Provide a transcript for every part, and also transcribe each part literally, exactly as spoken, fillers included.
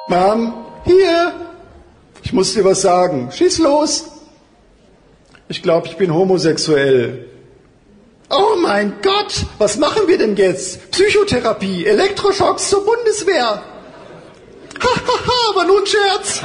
Mom, hier. Ich muss dir was sagen. Schieß los. Ich glaube, ich bin homosexuell. Oh mein Gott, was machen wir denn jetzt? Psychotherapie, Elektroschocks zur Bundeswehr. Ha, ha, ha, war nur ein Scherz.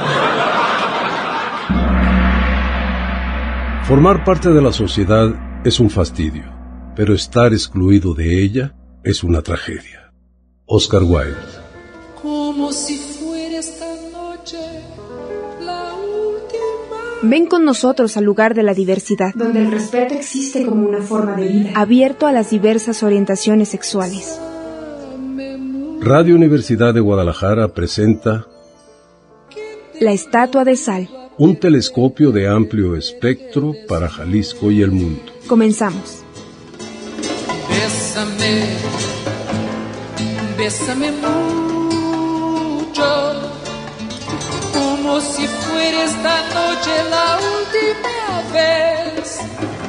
Formar parte de la sociedad es un fastidio, pero estar excluido de ella es una tragedia. Oscar Wilde. Como si fuera esta noche la última. Ven con nosotros al lugar de la diversidad, donde el respeto existe como una forma de vida, abierto a las diversas orientaciones sexuales. Radio Universidad de Guadalajara presenta La Estatua de Sal, un telescopio de amplio espectro para Jalisco y el mundo. Comenzamos. Bésame, bésame mucho, como si fuera esta noche la última vez.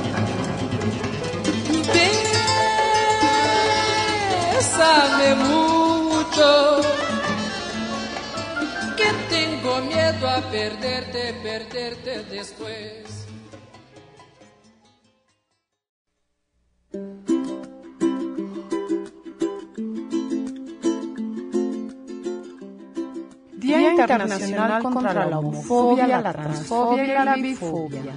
Bésame mucho, que tengo miedo a perderte, perderte después. Día Internacional contra la Homofobia, la Transfobia y la Bifobia.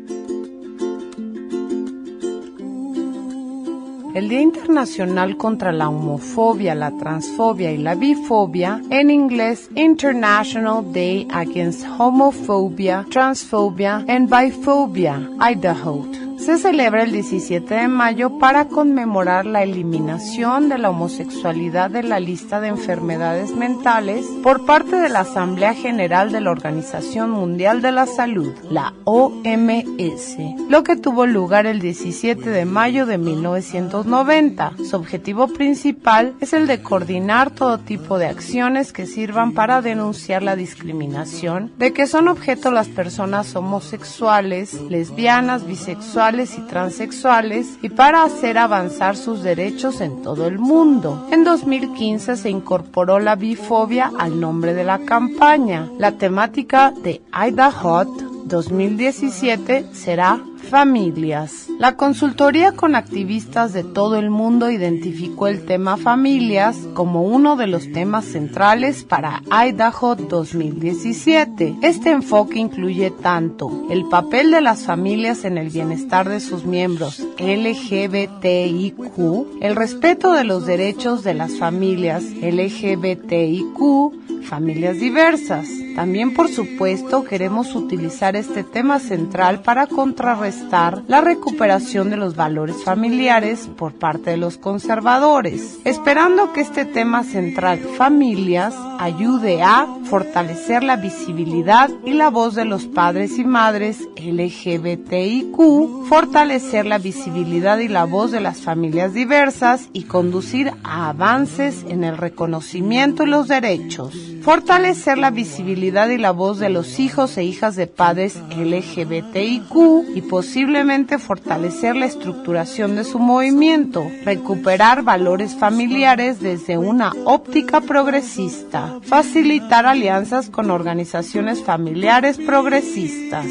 El Día Internacional contra la Homofobia, la Transfobia y la Bifobia, en inglés International Day Against Homophobia, Transphobia and Biphobia, Idaho, se celebra el diecisiete de mayo para conmemorar la eliminación de la homosexualidad de la lista de enfermedades mentales por parte de la Asamblea General de la Organización Mundial de la Salud, la O M S, lo que tuvo lugar el diecisiete de mayo de mil novecientos noventa. Su objetivo principal es el de coordinar todo tipo de acciones que sirvan para denunciar la discriminación de que son objeto las personas homosexuales, lesbianas, bisexuales y transexuales y para hacer avanzar sus derechos en todo el mundo. En dos mil quince se incorporó la bifobia al nombre de la campaña. La temática de Idaho dos mil diecisiete será familias. La consultoría con activistas de todo el mundo identificó el tema familias como uno de los temas centrales para Idaho dos mil diecisiete. Este enfoque incluye tanto el papel de las familias en el bienestar de sus miembros L G B T I Q, el respeto de los derechos de las familias L G B T I Q, familias diversas. También, por supuesto, queremos utilizar este tema central para contrarrestar la recuperación de los valores familiares por parte de los conservadores, esperando que este tema central, familias, ayude a fortalecer la visibilidad y la voz de los padres y madres L G B T I Q, fortalecer la visibilidad y la voz de las familias diversas y conducir a avances en el reconocimiento y los derechos, fortalecer la visibilidad y la voz de los hijos e hijas de padres L G B T I Q y posiblemente fortalecer la estructuración de su movimiento, recuperar valores familiares desde una óptica progresista, facilitar alianzas con organizaciones familiares progresistas.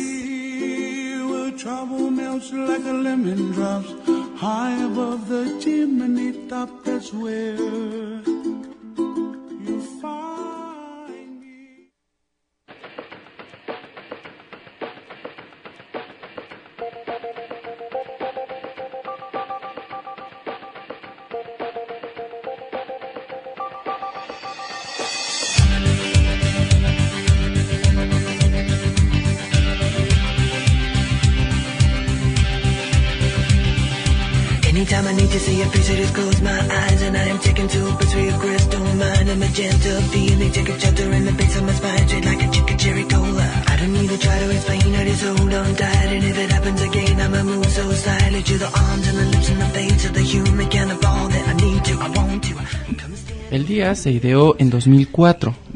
Anytime I need to see your face, I just close my eyes and I am taken to a place where your crystal mind and magenta feeling take a shelter in the base of my spine, straight like a chicken cherry cola. I don't need to try to explain, I just hold on tight, and if it happens again, I'ma move so slightly to the arms and the lips and the face of the human kind of all that I need to, I want to. El día se ideó en dos mil cuatro,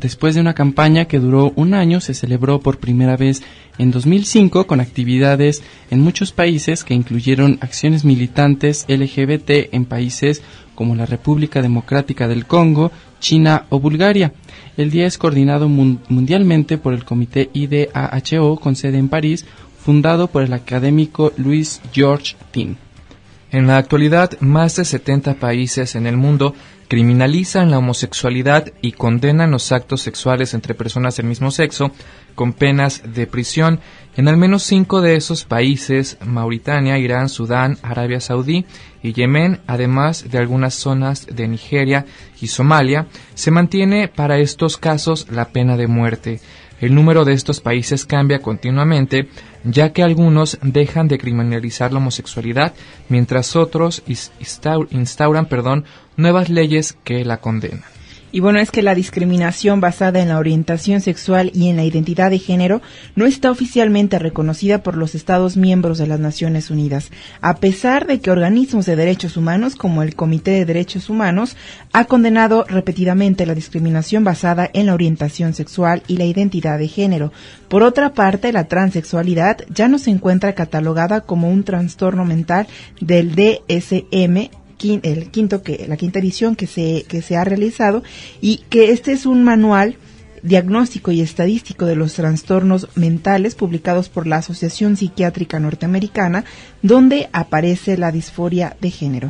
después de una campaña que duró un año, se celebró por primera vez en dos mil cinco con actividades en muchos países que incluyeron acciones militantes L G B T en países como la República Democrática del Congo, China o Bulgaria. El día es coordinado mun- mundialmente por el Comité I D A H O con sede en París, fundado por el académico Louis George Tin. En la actualidad, más de setenta países en el mundo criminalizan la homosexualidad y condenan los actos sexuales entre personas del mismo sexo con penas de prisión. En al menos cinco de esos países, Mauritania, Irán, Sudán, Arabia Saudí y Yemen, además de algunas zonas de Nigeria y Somalia, se mantiene para estos casos la pena de muerte. El número de estos países cambia continuamente, ya que algunos dejan de criminalizar la homosexualidad, mientras otros instauran, instauran perdón, nuevas leyes que la condenan. Y bueno, es que la discriminación basada en la orientación sexual y en la identidad de género no está oficialmente reconocida por los Estados miembros de las Naciones Unidas, a pesar de que organismos de derechos humanos como el Comité de Derechos Humanos ha condenado repetidamente la discriminación basada en la orientación sexual y la identidad de género. Por otra parte, la transexualidad ya no se encuentra catalogada como un trastorno mental del D S M, el quinto que la quinta edición que se que se ha realizado, y que este es un manual diagnóstico y estadístico de los trastornos mentales publicados por la Asociación Psiquiátrica Norteamericana, donde aparece la disforia de género.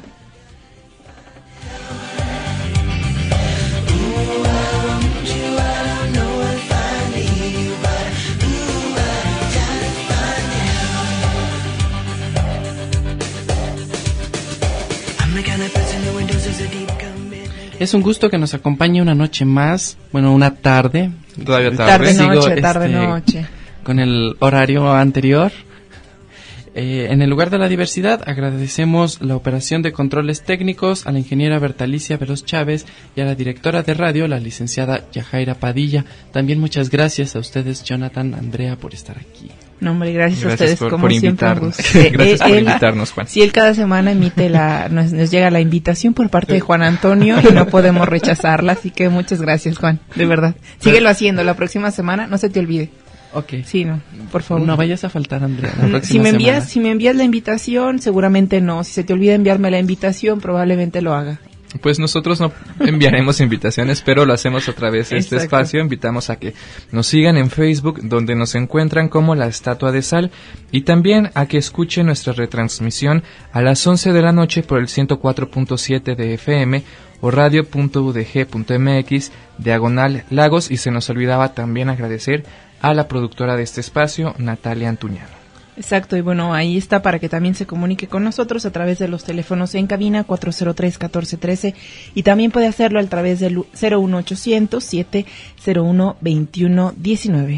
Es un gusto que nos acompañe una noche más, bueno, una tarde. Todavía tarde. Tarde Sigo, noche, este, tarde noche. Con el horario anterior. Eh, en el lugar de la diversidad agradecemos la operación de controles técnicos a la ingeniera Bertalicia Veloz Chávez y a la directora de radio, la licenciada Yajaira Padilla. También muchas gracias a ustedes, Jonathan, Andrea, por estar aquí. No, hombre, gracias, gracias a ustedes por, como por siempre. Invitarnos. Eh, gracias eh, por él, invitarnos, Juan. Sí, él cada semana emite la, nos, nos llega la invitación por parte de Juan Antonio y no podemos rechazarla, así que muchas gracias, Juan, de verdad. Síguelo haciendo, la próxima semana, no se te olvide. Okay. Sí, no, por favor. No vayas a faltar, Andrea, la próxima si me envías, semana. si me envías la invitación, seguramente no. Si se te olvida enviarme la invitación, probablemente lo haga. Pues nosotros no enviaremos invitaciones, pero lo hacemos a través de este Exacto. espacio. Invitamos a que nos sigan en Facebook, donde nos encuentran como La Estatua de Sal, y también a que escuchen nuestra retransmisión a las once de la noche por el ciento cuatro punto siete de F M o radio punto u d g punto m x diagonal Lagos. Y se nos olvidaba también agradecer a la productora de este espacio, Natalia Antuñano. Exacto, y bueno, ahí está para que también se comunique con nosotros a través de los teléfonos en cabina cuatro cero tres, catorce trece, y también puede hacerlo a través del cero uno ochocientos, siete cero uno, veintiuno diecinueve.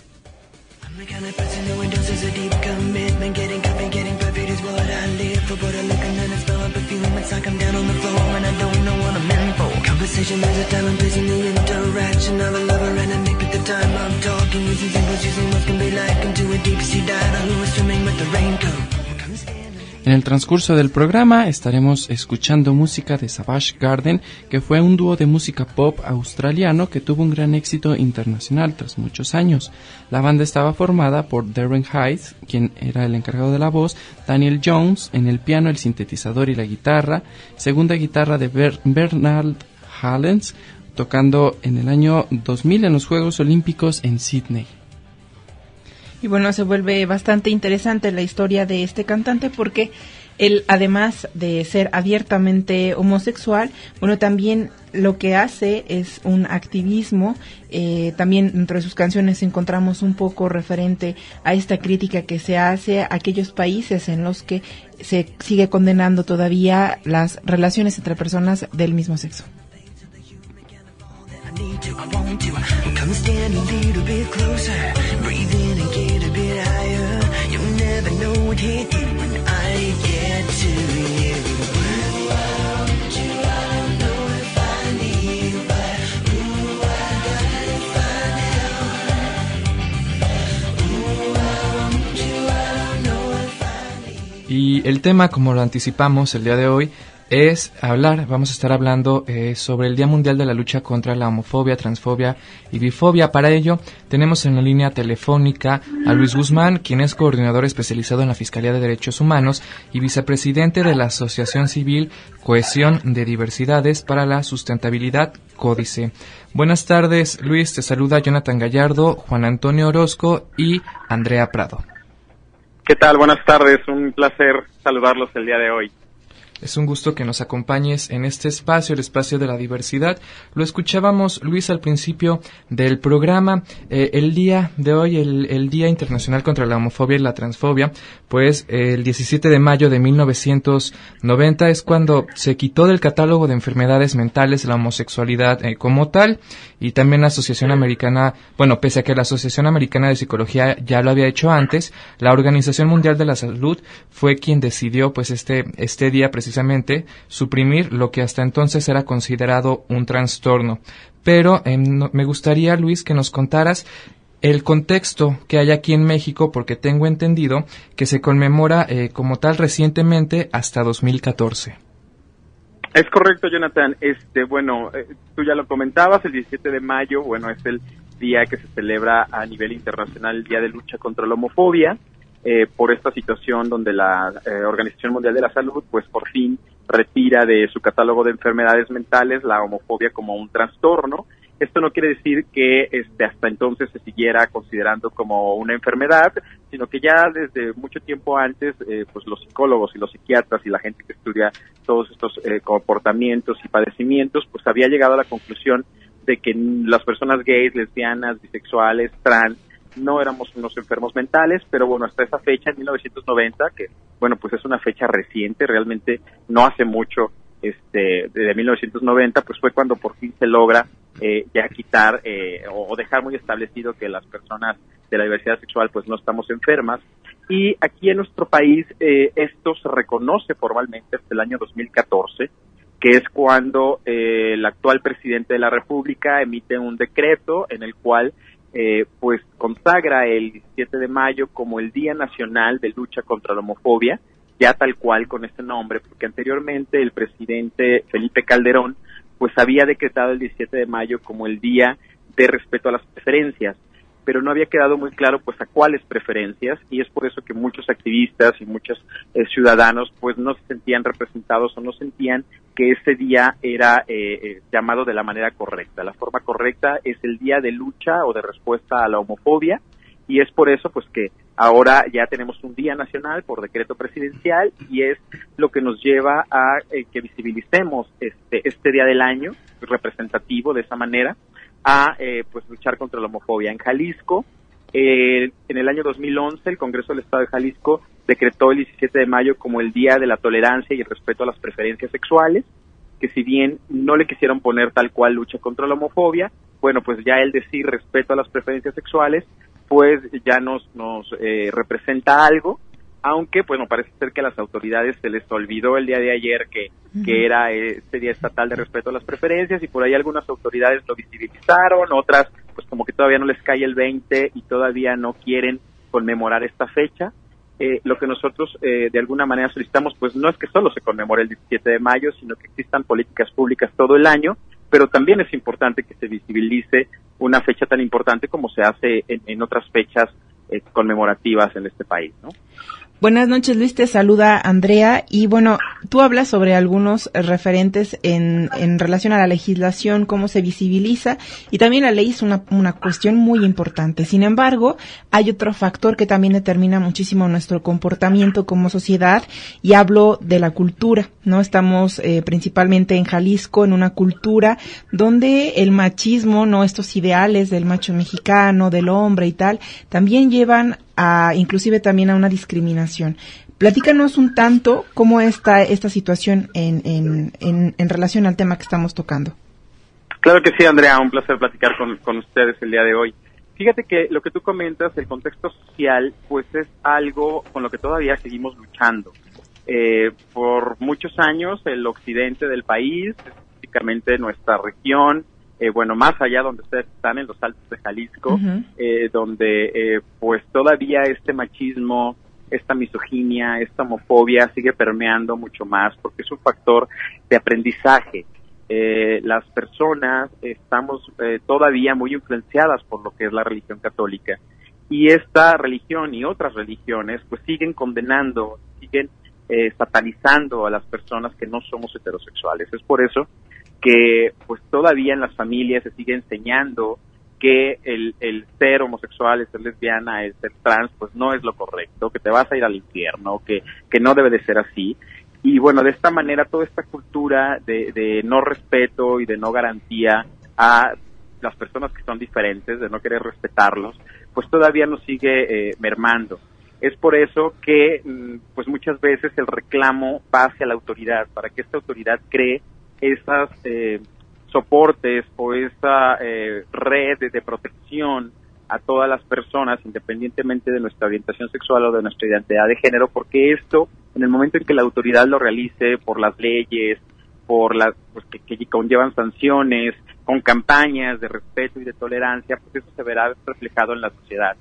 Conversation, there's a time and place in the interaction of a lover and a mate at the time I'm talking, using symbols, using what can be like into a deep sea diver who was swimming with the raincoat. En el transcurso del programa estaremos escuchando música de Savage Garden, que fue un dúo de música pop australiano que tuvo un gran éxito internacional tras muchos años. La banda estaba formada por Darren Hayes, quien era el encargado de la voz, Daniel Jones en el piano, el sintetizador y la guitarra, segunda guitarra de Ber- Bernard Hallens, tocando en el año dos mil en los Juegos Olímpicos en Sydney. Y bueno, se vuelve bastante interesante la historia de este cantante porque él, además de ser abiertamente homosexual, bueno, también lo que hace es un activismo. Eh, también dentro de sus canciones encontramos un poco referente a esta crítica que se hace a aquellos países en los que se sigue condenando todavía las relaciones entre personas del mismo sexo. Need to, I want to, come stand a little bit closer, breathe in and get a bit higher, you'll never know what hit you when I get to you. Ooh, I want you, I don't know if I need you, but ooh, I gotta find out. Ooh, I want you, I don't know if I need you. Y el tema, como lo anticipamos el día de hoy, es hablar, vamos a estar hablando eh, sobre el Día Mundial de la Lucha contra la Homofobia, Transfobia y Bifobia. Para ello, tenemos en la línea telefónica a Luis Guzmán, quien es coordinador especializado en la Fiscalía de Derechos Humanos y vicepresidente de la Asociación Civil Cohesión de Diversidades para la Sustentabilidad, Códice. Buenas tardes, Luis, te saluda Jonathan Gallardo, Juan Antonio Orozco y Andrea Prado. ¿Qué tal? Buenas tardes, un placer saludarlos el día de hoy. Es un gusto que nos acompañes en este espacio, el espacio de la diversidad. Lo escuchábamos, Luis, al principio del programa. Eh, el día de hoy, el, el Día Internacional contra la Homofobia y la Transfobia, pues eh, el diecisiete de mayo de mil novecientos noventa es cuando se quitó del catálogo de enfermedades mentales la homosexualidad eh, como tal, y también la Asociación Americana, bueno, pese a que la Asociación Americana de Psicología ya lo había hecho antes, la Organización Mundial de la Salud fue quien decidió pues este, este día precisamente precisamente suprimir lo que hasta entonces era considerado un trastorno. Pero eh, no, me gustaría, Luis, que nos contaras el contexto que hay aquí en México, porque tengo entendido que se conmemora eh, como tal recientemente hasta dos mil catorce. Es correcto, Jonathan. Este, bueno, eh, tú ya lo comentabas, el diecisiete de mayo, bueno, es el día que se celebra a nivel internacional, el Día de Lucha contra la Homofobia. Eh, por esta situación donde la eh, Organización Mundial de la Salud pues por fin retira de su catálogo de enfermedades mentales la homofobia como un trastorno. Esto no quiere decir que este, hasta entonces se siguiera considerando como una enfermedad, sino que ya desde mucho tiempo antes eh, pues los psicólogos y los psiquiatras y la gente que estudia todos estos eh, comportamientos y padecimientos pues había llegado a la conclusión de que las personas gays, lesbianas, bisexuales, trans no éramos unos enfermos mentales, pero bueno, hasta esa fecha, en mil novecientos noventa, que bueno, pues es una fecha reciente, realmente no hace mucho, este, de mil novecientos noventa, pues fue cuando por fin se logra eh, ya quitar eh, o, o dejar muy establecido que las personas de la diversidad sexual pues no estamos enfermas. Y aquí en nuestro país eh, esto se reconoce formalmente hasta el año dos mil catorce, que es cuando eh, el actual presidente de la República emite un decreto en el cual Eh, pues consagra el diecisiete de mayo como el Día Nacional de Lucha contra la Homofobia, ya tal cual con este nombre, porque anteriormente el presidente Felipe Calderón pues había decretado el diecisiete de mayo como el Día de Respeto a las Preferencias, pero no había quedado muy claro pues a cuáles preferencias, y es por eso que muchos activistas y muchos eh, ciudadanos pues no se sentían representados o no sentían que ese día era eh, eh, llamado de la manera correcta. La forma correcta es el Día de Lucha o de Respuesta a la Homofobia, y es por eso pues que ahora ya tenemos un día nacional por decreto presidencial, y es lo que nos lleva a eh, que visibilicemos este, este día del año representativo de esa manera, a eh, pues luchar contra la homofobia. En Jalisco, eh, en el año dos mil once, el Congreso del Estado de Jalisco decretó el diecisiete de mayo como el Día de la Tolerancia y el Respeto a las Preferencias Sexuales, que si bien no le quisieron poner tal cual lucha contra la homofobia, bueno, pues ya el decir respeto a las preferencias sexuales, pues ya nos, nos eh, representa algo, aunque pues no parece ser que a las autoridades se les olvidó el día de ayer que, uh-huh. que era este Día Estatal de Respeto a las Preferencias, y por ahí algunas autoridades lo visibilizaron, otras pues como que todavía no les cae el veinte y todavía no quieren conmemorar esta fecha. Eh, lo que nosotros eh, de alguna manera solicitamos pues no es que solo se conmemore el diecisiete de mayo, sino que existan políticas públicas todo el año, pero también es importante que se visibilice una fecha tan importante como se hace en, en otras fechas eh, conmemorativas en este país, ¿no? Buenas noches, Luis, te saluda Andrea, y bueno, tú hablas sobre algunos referentes en, en relación a la legislación, cómo se visibiliza, y también la ley es una, una cuestión muy importante. Sin embargo, hay otro factor que también determina muchísimo nuestro comportamiento como sociedad, y hablo de la cultura, ¿no? Estamos eh, principalmente en Jalisco, en una cultura donde el machismo, no, estos ideales del macho mexicano, del hombre y tal, también llevan a, inclusive también a una discriminación. Platícanos un tanto cómo está esta situación en, en, en, en relación al tema que estamos tocando. Claro que sí, Andrea, un placer platicar con, con ustedes el día de hoy. Fíjate que lo que tú comentas, el contexto social, pues es algo con lo que todavía seguimos luchando. Eh, por muchos años el occidente del país, específicamente nuestra región, Eh, bueno, más allá donde ustedes están, en los Altos de Jalisco, uh-huh. eh, donde eh, pues todavía este machismo esta misoginia, esta homofobia sigue permeando mucho más porque es un factor de aprendizaje. Eh, las personas estamos eh, todavía muy influenciadas por lo que es la religión católica, y esta religión y otras religiones pues siguen condenando, siguen eh, satanizando a las personas que no somos heterosexuales. Es por eso que pues todavía en las familias se sigue enseñando que el, el ser homosexual, el ser lesbiana, el ser trans, pues no es lo correcto, que te vas a ir al infierno, que, que no debe de ser así. Y bueno, de esta manera toda esta cultura de, de no respeto y de no garantía a las personas que son diferentes, de no querer respetarlos, pues todavía nos sigue eh, mermando. Es por eso que pues muchas veces el reclamo va hacia la autoridad, para que esta autoridad cree esas eh, soportes o esa eh, red de, de protección a todas las personas, independientemente de nuestra orientación sexual o de nuestra identidad de género, porque esto, en el momento en que la autoridad lo realice por las leyes, por las pues, que, que conllevan sanciones, con campañas de respeto y de tolerancia, pues eso se verá reflejado en la sociedad.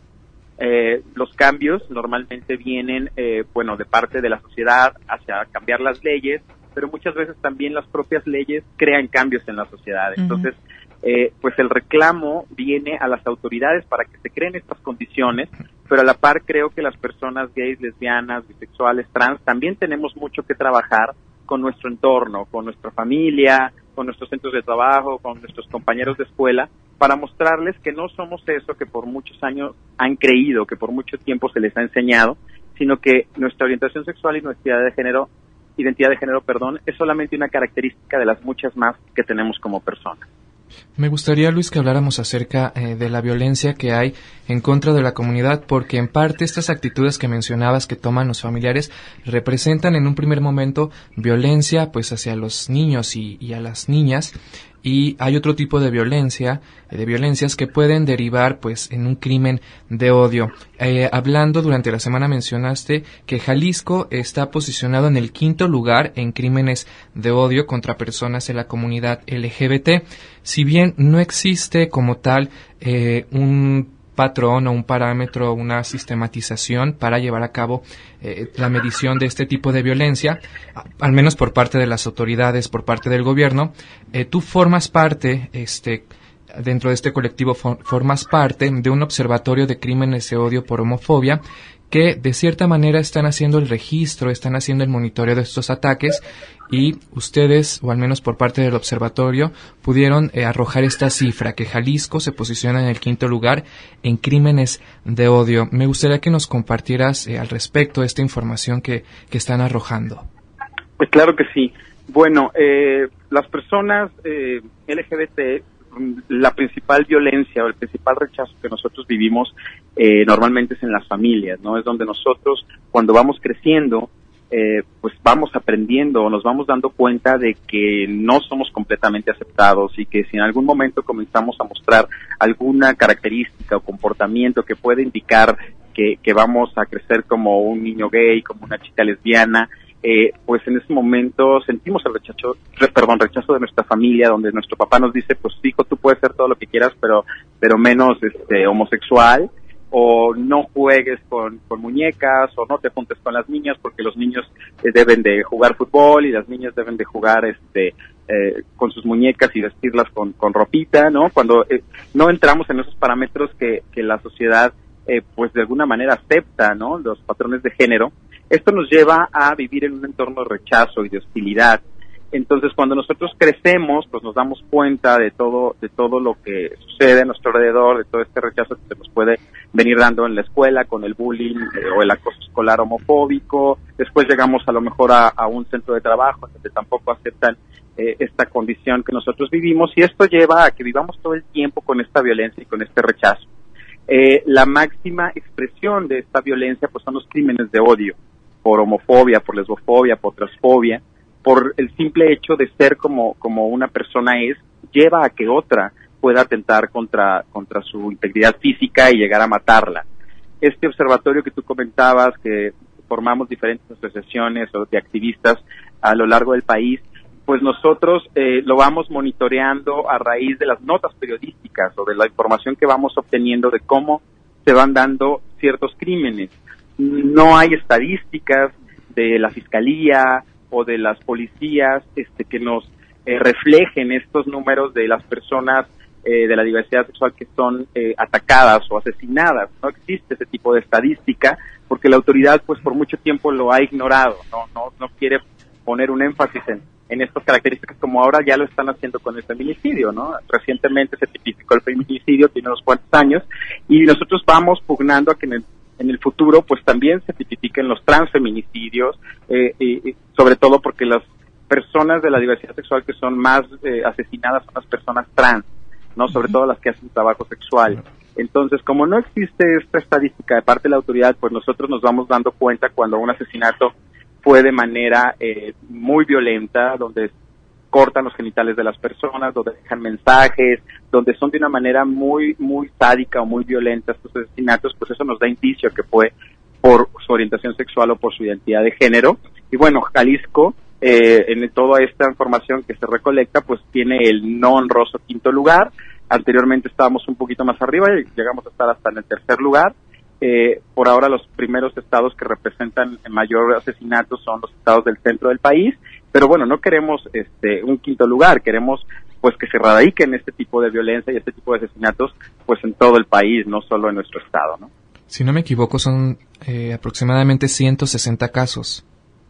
Eh, los cambios normalmente vienen, eh, bueno, de parte de la sociedad hacia cambiar las leyes, pero muchas veces también las propias leyes crean cambios en la sociedad. Entonces, uh-huh. eh, pues el reclamo viene a las autoridades para que se creen estas condiciones, pero a la par creo que las personas gays, lesbianas, bisexuales, trans, también tenemos mucho que trabajar con nuestro entorno, con nuestra familia, con nuestros centros de trabajo, con nuestros compañeros de escuela, para mostrarles que no somos eso que por muchos años han creído, que por mucho tiempo se les ha enseñado, sino que nuestra orientación sexual y nuestra identidad de género, identidad de género, perdón, es solamente una característica de las muchas más que tenemos como personas. Me gustaría, Luis, que habláramos acerca eh, de la violencia que hay en contra de la comunidad, porque en parte estas actitudes que mencionabas que toman los familiares representan en un primer momento violencia pues hacia los niños y, y a las niñas, y hay otro tipo de violencia, de violencias que pueden derivar pues en un crimen de odio. Eh, hablando durante la semana mencionaste que Jalisco está posicionado en el quinto lugar en crímenes de odio contra personas de la comunidad L G B T. Si bien no existe como tal eh, un patrón o un parámetro, una sistematización para llevar a cabo eh, la medición de este tipo de violencia, al menos por parte de las autoridades, por parte del gobierno, eh, tú formas parte, este, dentro de este colectivo for, formas parte de un observatorio de crímenes de odio por homofobia que de cierta manera están haciendo el registro, están haciendo el monitoreo de estos ataques, y ustedes, o al menos por parte del observatorio, pudieron eh, arrojar esta cifra, que Jalisco se posiciona en el quinto lugar en crímenes de odio. Me gustaría que nos compartieras eh, al respecto esta información que, que están arrojando. Pues claro que sí. Bueno, eh, las personas eh, L G B T, la principal violencia o el principal rechazo que nosotros vivimos eh, normalmente es en las familias, ¿no? Es donde nosotros, cuando vamos creciendo, eh, pues vamos aprendiendo o nos vamos dando cuenta de que no somos completamente aceptados, y que si en algún momento comenzamos a mostrar alguna característica o comportamiento que puede indicar que, que vamos a crecer como un niño gay, como una chica lesbiana, Eh, pues en ese momento sentimos el rechazo, re, perdón, rechazo de nuestra familia, donde nuestro papá nos dice, pues hijo, tú puedes ser todo lo que quieras, pero pero menos este homosexual, o no juegues con, con muñecas, o no te juntes con las niñas, porque los niños eh, deben de jugar fútbol y las niñas deben de jugar este eh, con sus muñecas y vestirlas con, con ropita, ¿no? Cuando eh, no entramos en esos parámetros que, que la sociedad eh, pues de alguna manera acepta, ¿no? Los patrones de género. Esto nos lleva a vivir en un entorno de rechazo y de hostilidad. Entonces, cuando nosotros crecemos, pues nos damos cuenta de todo, de todo lo que sucede a nuestro alrededor, de todo este rechazo que se nos puede venir dando en la escuela con el bullying eh, o el acoso escolar homofóbico. Después llegamos a lo mejor a, a un centro de trabajo donde tampoco aceptan eh, esta condición que nosotros vivimos, y esto lleva a que vivamos todo el tiempo con esta violencia y con este rechazo. Eh, la máxima expresión de esta violencia pues son los crímenes de odio, por homofobia, por lesbofobia, por transfobia, por el simple hecho de ser como, como una persona es, lleva a que otra pueda atentar contra, contra su integridad física y llegar a matarla. Este observatorio que tú comentabas, que formamos diferentes asociaciones o de activistas a lo largo del país, pues nosotros eh, lo vamos monitoreando a raíz de las notas periodísticas o de la información que vamos obteniendo de cómo se van dando ciertos crímenes. no hay estadísticas de la fiscalía o de las policías este, que nos eh, reflejen estos números de las personas eh, de la diversidad sexual que son eh, atacadas o asesinadas. No existe ese tipo de estadística porque la autoridad pues por mucho tiempo lo ha ignorado, no no no quiere poner un énfasis en, en estas características como ahora ya lo están haciendo con el feminicidio, ¿no? Recientemente se tipificó el feminicidio, tiene unos cuantos años, y nosotros vamos pugnando a que en el en el futuro pues también se tipifiquen los transfeminicidios, eh, y, sobre todo porque las personas de la diversidad sexual que son más eh, asesinadas son las personas trans, no, sobre todo las que hacen trabajo sexual. Entonces, como no existe esta estadística de parte de la autoridad, pues nosotros nos vamos dando cuenta cuando un asesinato fue de manera eh, muy violenta, donde cortan los genitales de las personas, donde dejan mensajes, donde son de una manera muy, muy sádica o muy violenta estos asesinatos, pues eso nos da indicio que fue por su orientación sexual o por su identidad de género. Y bueno, Jalisco, eh, en toda esta información que se recolecta, pues tiene el no honroso quinto lugar. Anteriormente estábamos un poquito más arriba y llegamos a estar hasta en el tercer lugar. Eh, por ahora los primeros estados que representan mayor asesinatos son los estados del centro del país, pero bueno, no queremos este un quinto lugar, queremos pues que se erradiquen este tipo de violencia y este tipo de asesinatos pues en todo el país, no solo en nuestro estado, ¿no? Si no me equivoco, son eh, aproximadamente ciento sesenta casos.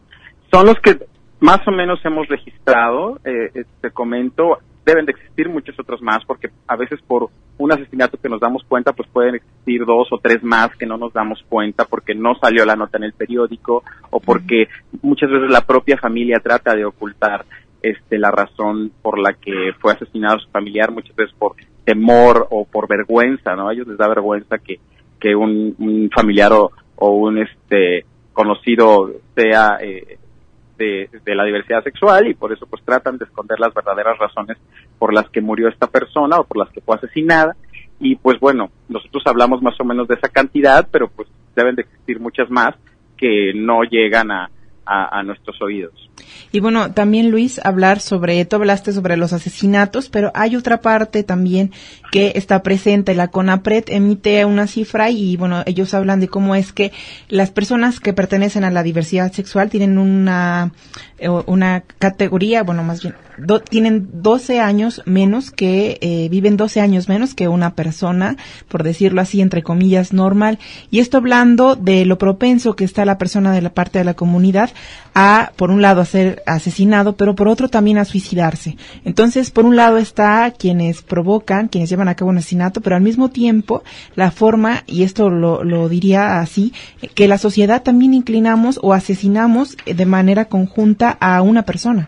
Son los que más o menos hemos registrado, eh, te comento. Deben de existir muchos otros más, porque a veces por un asesinato que nos damos cuenta, pues pueden existir dos o tres más que no nos damos cuenta porque no salió la nota en el periódico o porque muchas veces la propia familia trata de ocultar este la razón por la que fue asesinado su familiar, muchas veces por temor o por vergüenza, ¿no? A ellos les da vergüenza que que un, un familiar o, o un este conocido sea eh, De, de la diversidad sexual, y por eso pues tratan de esconder las verdaderas razones por las que murió esta persona o por las que fue asesinada. Y pues bueno, nosotros hablamos más o menos de esa cantidad, pero pues deben de existir muchas más que no llegan a, a, a nuestros oídos. Y bueno, también Luis, hablar sobre, tú hablaste sobre los asesinatos, pero hay otra parte también que está presente. La CONAPRED emite una cifra y bueno, ellos hablan de cómo es que las personas que pertenecen a la diversidad sexual tienen una una categoría, bueno, más bien, do, tienen doce años menos que, eh, viven doce años menos que una persona, por decirlo así, entre comillas, normal. Y esto hablando de lo propenso que está la persona de la parte de la comunidad a, por un lado, a ser asesinado, pero por otro también a suicidarse. Entonces, por un lado está quienes provocan, quienes llevan a cabo un asesinato, pero al mismo tiempo la forma, y esto lo, lo diría así, que la sociedad también inclinamos o asesinamos de manera conjunta a una persona.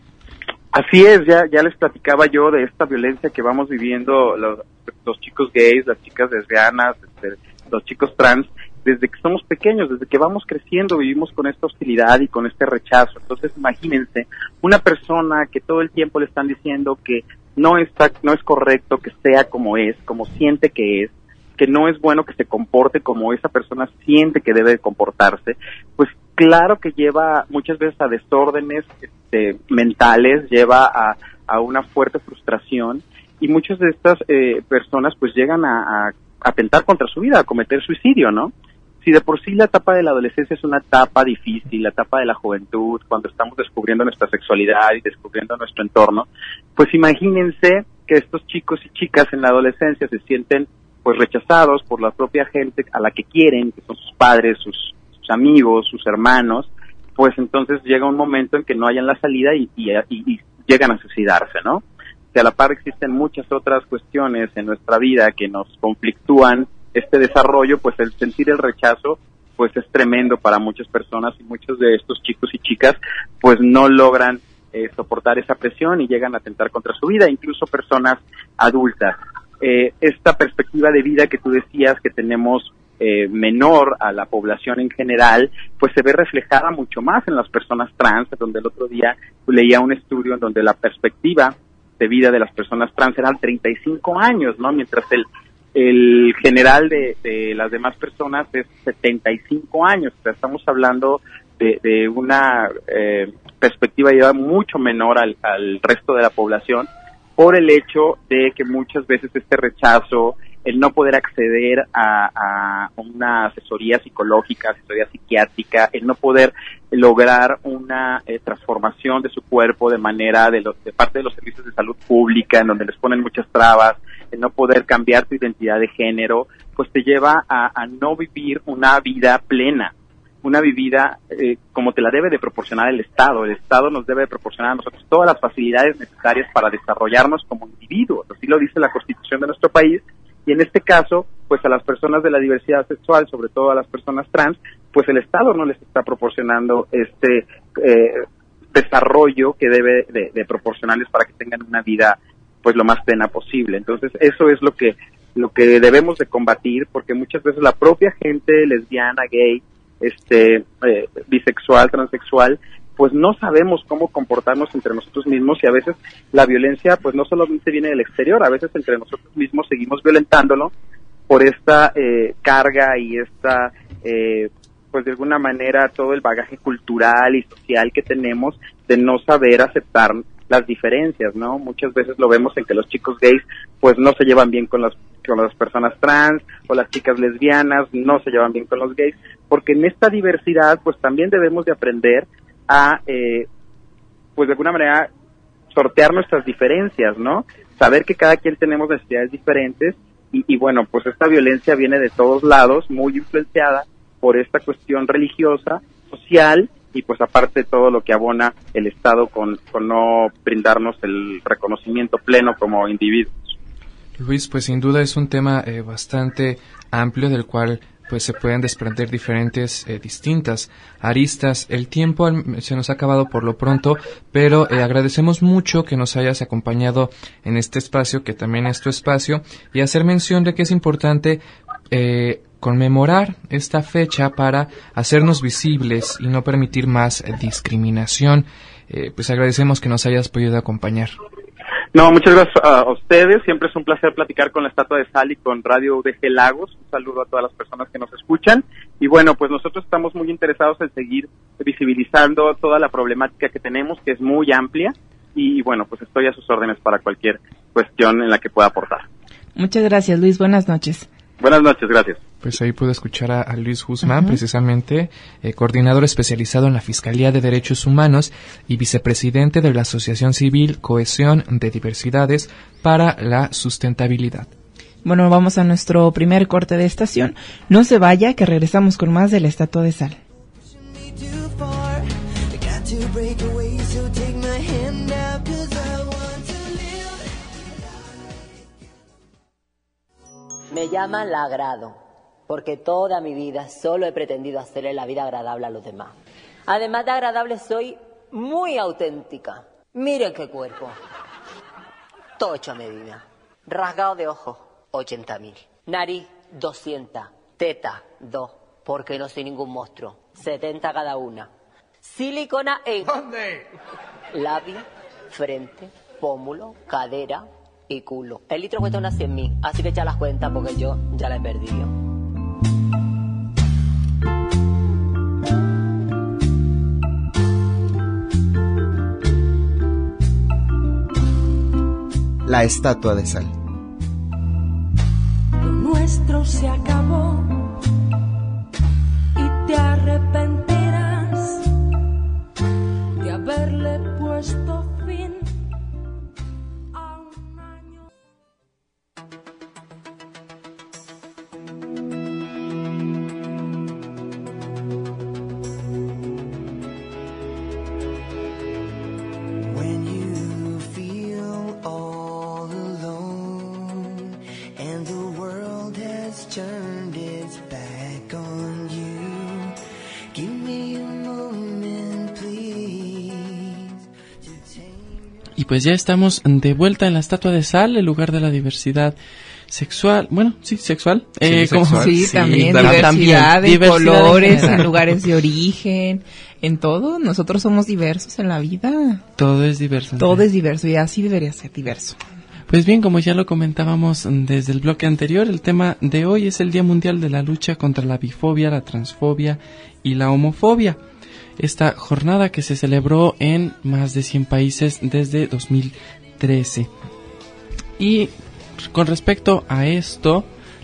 Así es, ya ya les platicaba yo de esta violencia que vamos viviendo los, los chicos gays, las chicas lesbianas, este, los chicos trans, desde que somos pequeños, desde que vamos creciendo, vivimos con esta hostilidad y con este rechazo. Entonces, imagínense, una persona que todo el tiempo le están diciendo que no está, no es correcto que sea como es, como siente que es, que no es bueno que se comporte como esa persona siente que debe de comportarse, pues claro que lleva muchas veces a desórdenes este, mentales, lleva a, a una fuerte frustración, y muchas de estas eh, personas pues llegan a, a atentar contra su vida, a cometer suicidio, ¿no? Si de por sí la etapa de la adolescencia es una etapa difícil, la etapa de la juventud, cuando estamos descubriendo nuestra sexualidad y descubriendo nuestro entorno, pues imagínense que estos chicos y chicas en la adolescencia se sienten pues rechazados por la propia gente a la que quieren, que son sus padres, sus, sus amigos, sus hermanos, pues entonces llega un momento en que no hayan la salida y, y, y, y llegan a suicidarse, ¿no? Que a la par existen muchas otras cuestiones en nuestra vida que nos conflictúan este desarrollo, pues el sentir el rechazo pues es tremendo para muchas personas, y muchos de estos chicos y chicas pues no logran eh, soportar esa presión y llegan a atentar contra su vida, incluso personas adultas. Eh, esta perspectiva de vida que tú decías que tenemos eh, menor a la población en general, pues se ve reflejada mucho más en las personas trans, donde el otro día leía un estudio en donde la perspectiva de vida de las personas trans eran treinta y cinco años, ¿no? Mientras el el general de, de las demás personas es setenta y cinco años. O sea, estamos hablando de, de una eh, perspectiva ya mucho menor al, al resto de la población, por el hecho de que muchas veces este rechazo, el no poder acceder a, a una asesoría psicológica, asesoría psiquiátrica, el no poder lograr una eh, transformación de su cuerpo de manera de, los, de parte de los servicios de salud pública, en donde les ponen muchas trabas, el no poder cambiar tu identidad de género, pues te lleva a, a no vivir una vida plena, una vida eh, como te la debe de proporcionar el Estado. El Estado nos debe de proporcionar a nosotros todas las facilidades necesarias para desarrollarnos como individuos, así lo dice la Constitución de nuestro país, y en este caso, pues a las personas de la diversidad sexual, sobre todo a las personas trans, pues el Estado no les está proporcionando este eh, desarrollo que debe de, de proporcionarles para que tengan una vida pues lo más plena posible. Entonces eso es lo que lo que debemos de combatir, porque muchas veces la propia gente lesbiana, gay, este eh, bisexual, transexual, pues no sabemos cómo comportarnos entre nosotros mismos, y a veces la violencia pues no solamente viene del exterior, a veces entre nosotros mismos seguimos violentándolo por esta eh, carga y esta eh, pues de alguna manera todo el bagaje cultural y social que tenemos de no saber aceptar las diferencias, ¿no? Muchas veces lo vemos en que los chicos gays pues no se llevan bien con las con las personas trans, o las chicas lesbianas no se llevan bien con los gays, porque en esta diversidad pues también debemos de aprender a eh, pues de alguna manera sortear nuestras diferencias, ¿no? Saber que cada quien tenemos necesidades diferentes, y, y bueno, pues esta violencia viene de todos lados, muy influenciada por esta cuestión religiosa, social, y pues aparte todo lo que abona el Estado con, con no brindarnos el reconocimiento pleno como individuos. Luis, pues sin duda es un tema eh, bastante amplio del cual pues se pueden desprender diferentes, eh, distintas aristas. El tiempo al, se nos ha acabado por lo pronto, pero eh, agradecemos mucho que nos hayas acompañado en este espacio, que también es tu espacio, y hacer mención de que es importante eh, conmemorar esta fecha para hacernos visibles y no permitir más eh, discriminación. Eh, pues agradecemos que nos hayas podido acompañar. No, muchas gracias a ustedes. Siempre es un placer platicar con la Estatua de Sal y con Radio U D G Lagos. Un saludo a todas las personas que nos escuchan. Y bueno, pues nosotros estamos muy interesados en seguir visibilizando toda la problemática que tenemos, que es muy amplia. Y bueno, pues estoy a sus órdenes para cualquier cuestión en la que pueda aportar. Muchas gracias, Luis. Buenas noches. Buenas noches, gracias. Pues ahí pude escuchar a, a Luis Guzmán, uh-huh. precisamente, eh, coordinador especializado en la Fiscalía de Derechos Humanos y vicepresidente de la Asociación Civil Cohesión de Diversidades para la Sustentabilidad. Bueno, vamos a nuestro primer corte de estación. No se vaya, que regresamos con más de la Estatua de Sal. Me llaman la agrado, porque toda mi vida solo he pretendido hacerle la vida agradable a los demás. Además de agradable, soy muy auténtica. Miren qué cuerpo. Todo hecho a medida. Rasgado de ojos, ochenta mil. Nariz, doscientas. Teta, dos. Porque no soy ningún monstruo. setenta cada una. Silicona en... ¿Dónde? Labio, frente, pómulo, cadera y culo. El litro cuesta unas cien mil, así que echa las cuentas porque yo ya la he perdido. La Estatua de Sal. Lo nuestro se acabó y te arrepentirás de haberle puesto fin. Y pues ya estamos de vuelta en la Estatua de Sal, el lugar de la diversidad sexual. Bueno, sí, sexual. Sí, eh, sexual. ¿cómo? sí, sí también también, diversidad también. en Diversidad colores, en en lugares de origen, en todo. Nosotros somos diversos en la vida. Todo es diverso. Todo es diverso y así debería ser diverso. Pues bien, como ya lo comentábamos desde el bloque anterior, el tema de hoy es el Día Mundial de la Lucha contra la Bifobia, la Transfobia y la Homofobia. Esta jornada que se celebró en más de cien países desde dos mil trece. Y con respecto a esto,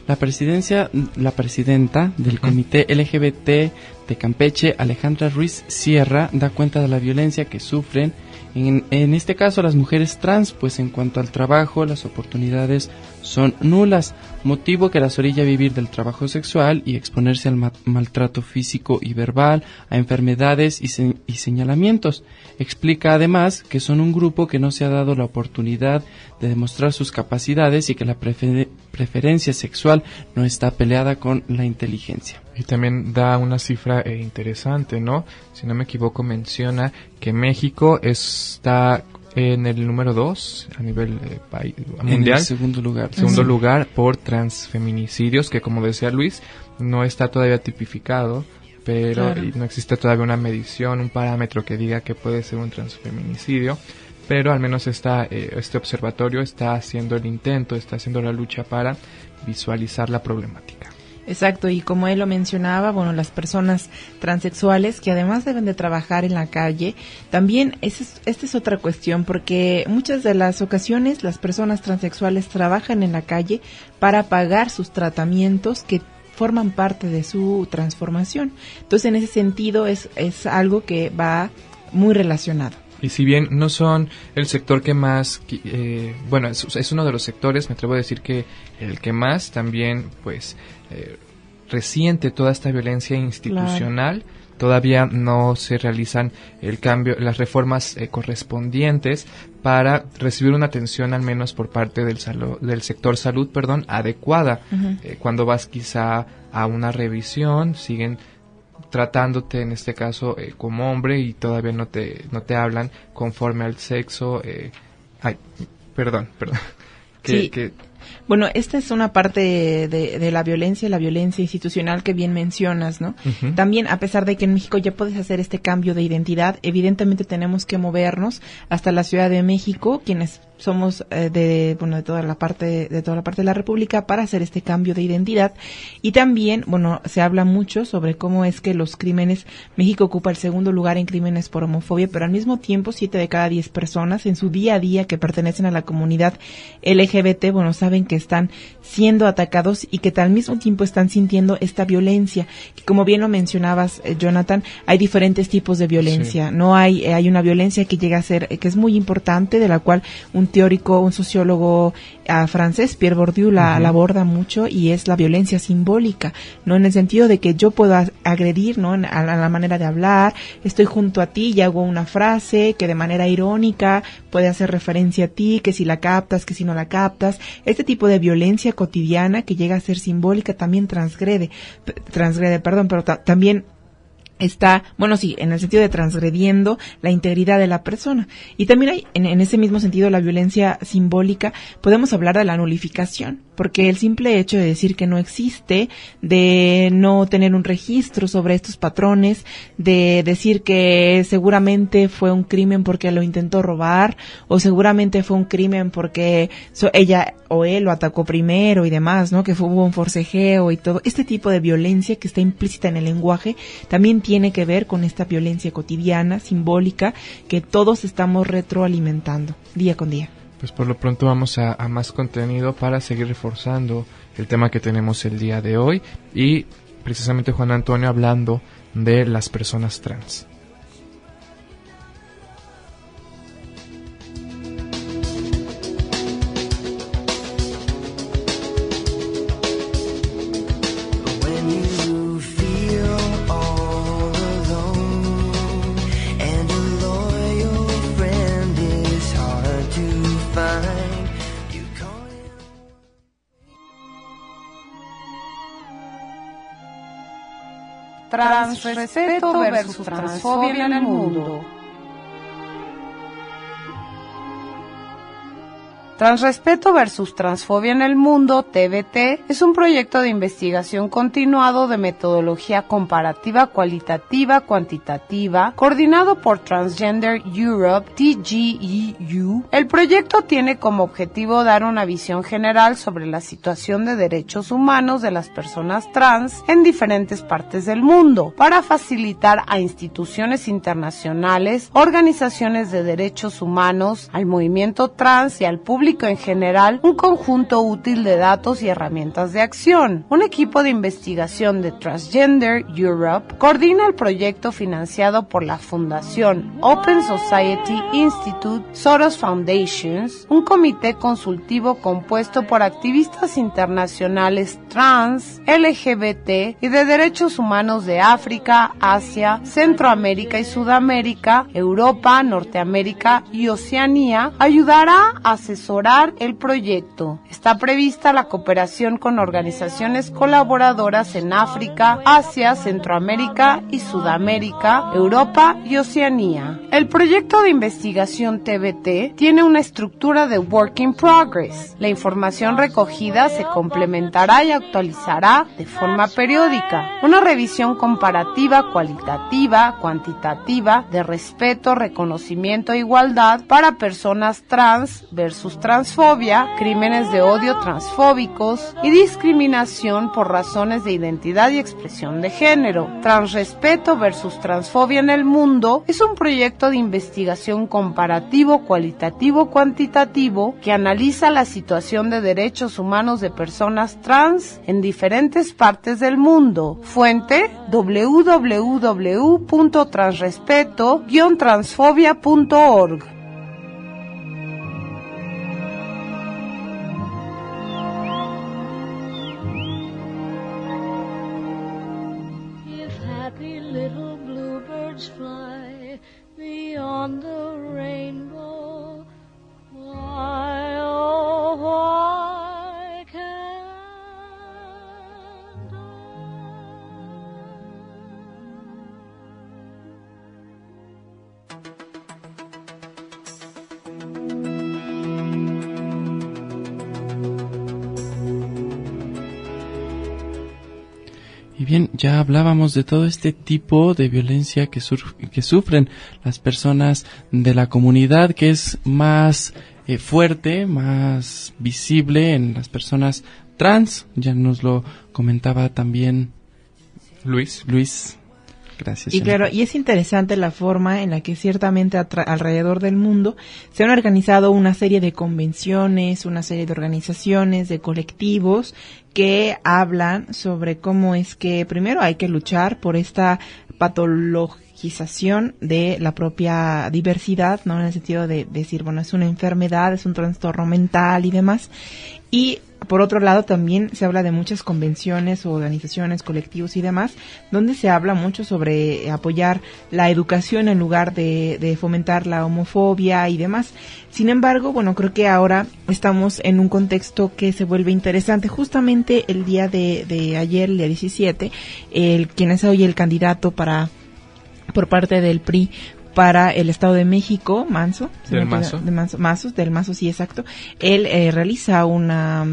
La presidencia, la presidenta del Comité L G B T de Campeche, Alejandra Ruiz Sierra, da cuenta de la violencia que sufren, en, en este caso las mujeres trans, pues en cuanto al trabajo, las oportunidades son nulas, motivo que las orilla a vivir del trabajo sexual y exponerse al ma- maltrato físico y verbal, a enfermedades y, se- y señalamientos. Explica además que son un grupo que no se ha dado la oportunidad de demostrar sus capacidades y que la prefer- preferencia sexual no está peleada con la inteligencia. Y también da una cifra eh, interesante, ¿no? Si no me equivoco, menciona que México está en el número dos a nivel eh, país, mundial. En el segundo lugar. Segundo sí. lugar por transfeminicidios, que como decía Luis, no está todavía tipificado, pero Claro. y no existe todavía una medición, un parámetro que diga que puede ser un transfeminicidio, pero al menos está, eh, este observatorio está haciendo el intento, está haciendo la lucha para visualizar la problemática. Exacto, y como él lo mencionaba, bueno, las personas transexuales que además deben de trabajar en la calle, también esa es, esta es otra cuestión, porque muchas de las ocasiones las personas transexuales trabajan en la calle para pagar sus tratamientos que forman parte de su transformación. Entonces, en ese sentido, es, es algo que va muy relacionado. Y si bien no son el sector que más, eh, bueno, es, es uno de los sectores, me atrevo a decir que el que más también, pues, eh, resiente toda esta violencia institucional, claro. Todavía no se realizan el cambio, las reformas eh, correspondientes para recibir una atención al menos por parte del, salo, del sector salud, perdón, adecuada. Uh-huh. Eh, cuando vas quizá a una revisión, siguen tratándote en este caso eh, como hombre y todavía no te no te hablan conforme al sexo. Eh, ay, perdón, perdón. Que, sí. que, Bueno, esta es una parte de, de la violencia, la violencia institucional que bien mencionas, ¿no? Uh-huh. También, a pesar de que en México ya puedes hacer este cambio de identidad, evidentemente tenemos que movernos hasta la Ciudad de México, quienes somos eh, de bueno de toda la parte de toda la parte de la República, para hacer este cambio de identidad. Y también, bueno, se habla mucho sobre cómo es que los crímenes, México ocupa el segundo lugar en crímenes por homofobia, pero al mismo tiempo siete de cada diez personas en su día a día que pertenecen a la comunidad L G B T, bueno, saben que están siendo atacados y que al mismo tiempo están sintiendo esta violencia, que como bien lo mencionabas, eh, Jonathan, hay diferentes tipos de violencia. Sí. No hay eh, hay una violencia que llega a ser, eh, que es muy importante, de la cual un teórico, un sociólogo uh, francés, Pierre Bourdieu, la, uh-huh. la aborda mucho, y es la violencia simbólica, ¿no? En el sentido de que yo puedo a- agredir, ¿no? A, a la manera de hablar, estoy junto a ti y hago una frase que de manera irónica puede hacer referencia a ti, que si la captas, que si no la captas. Este tipo de violencia cotidiana que llega a ser simbólica también transgrede, p- transgrede, perdón, pero ta- también está, bueno, sí, en el sentido de transgrediendo la integridad de la persona. Y también hay, en, en ese mismo sentido, la violencia simbólica, podemos hablar de la nulificación, porque el simple hecho de decir que no existe, de no tener un registro sobre estos patrones, de decir que seguramente fue un crimen porque lo intentó robar, o seguramente fue un crimen porque so, ella o él lo atacó primero y demás, ¿no? Que fue, hubo un forcejeo y todo. Este tipo de violencia que está implícita en el lenguaje también tiene que ver con esta violencia cotidiana, simbólica, que todos estamos retroalimentando día con día. Pues por lo pronto vamos a, a más contenido para seguir reforzando el tema que tenemos el día de hoy, y precisamente Juan Antonio hablando de las personas trans. Transrespeto versus transfobia en el mundo. Transrespeto versus Transfobia en el Mundo, T V T, es un proyecto de investigación continuado de metodología comparativa, cualitativa, cuantitativa, coordinado por Transgender Europe, T G E U. El proyecto tiene como objetivo dar una visión general sobre la situación de derechos humanos de las personas trans en diferentes partes del mundo, para facilitar a instituciones internacionales, organizaciones de derechos humanos, al movimiento trans y al público público en general un conjunto útil de datos y herramientas de acción. Un equipo de investigación de Transgender Europe coordina el proyecto financiado por la Fundación Open Society Institute, Soros Foundations, un comité consultivo compuesto por activistas internacionales trans, L G B T y de derechos humanos de África, Asia, Centroamérica y Sudamérica, Europa, Norteamérica y Oceanía, ayudará a asesorar el proyecto. Está prevista la cooperación con organizaciones colaboradoras en África, Asia, Centroamérica y Sudamérica, Europa y Oceanía. El proyecto de investigación T B T tiene una estructura de work in progress. La información recogida se complementará y actualizará de forma periódica. Una revisión comparativa, cualitativa, cuantitativa, de respeto, reconocimiento e igualdad para personas trans versus transfobia, crímenes de odio transfóbicos y discriminación por razones de identidad y expresión de género. Transrespeto versus transfobia en el mundo es un proyecto de investigación comparativo, cualitativo, cuantitativo que analiza la situación de derechos humanos de personas trans en diferentes partes del mundo. Fuente: w w w punto transrespeto guion transfobia punto org. Fly beyond the rainbow. Why, oh, why can't Y bien, ya hablábamos de todo este tipo de violencia que, sur- que sufren las personas de la comunidad, que es más eh, fuerte, más visible en las personas trans. Ya nos lo comentaba también Luis. Luis. Gracias. Y claro, y es interesante la forma en la que ciertamente atra- alrededor del mundo se han organizado una serie de convenciones, una serie de organizaciones, de colectivos que hablan sobre cómo es que primero hay que luchar por esta patologización de la propia diversidad, ¿no? En el sentido de, de decir, bueno, es una enfermedad, es un trastorno mental y demás. Y por otro lado, también se habla de muchas convenciones, organizaciones, colectivos y demás, donde se habla mucho sobre apoyar la educación en lugar de, de fomentar la homofobia y demás. Sin embargo, bueno, creo que ahora estamos en un contexto que se vuelve interesante. Justamente el día de, de ayer, el día diecisiete, el, quien es hoy el candidato para por parte del P R I para el Estado de México, Manso, del Mazo, de Manso, Mazos, del Mazo, sí, exacto. Él eh, realiza una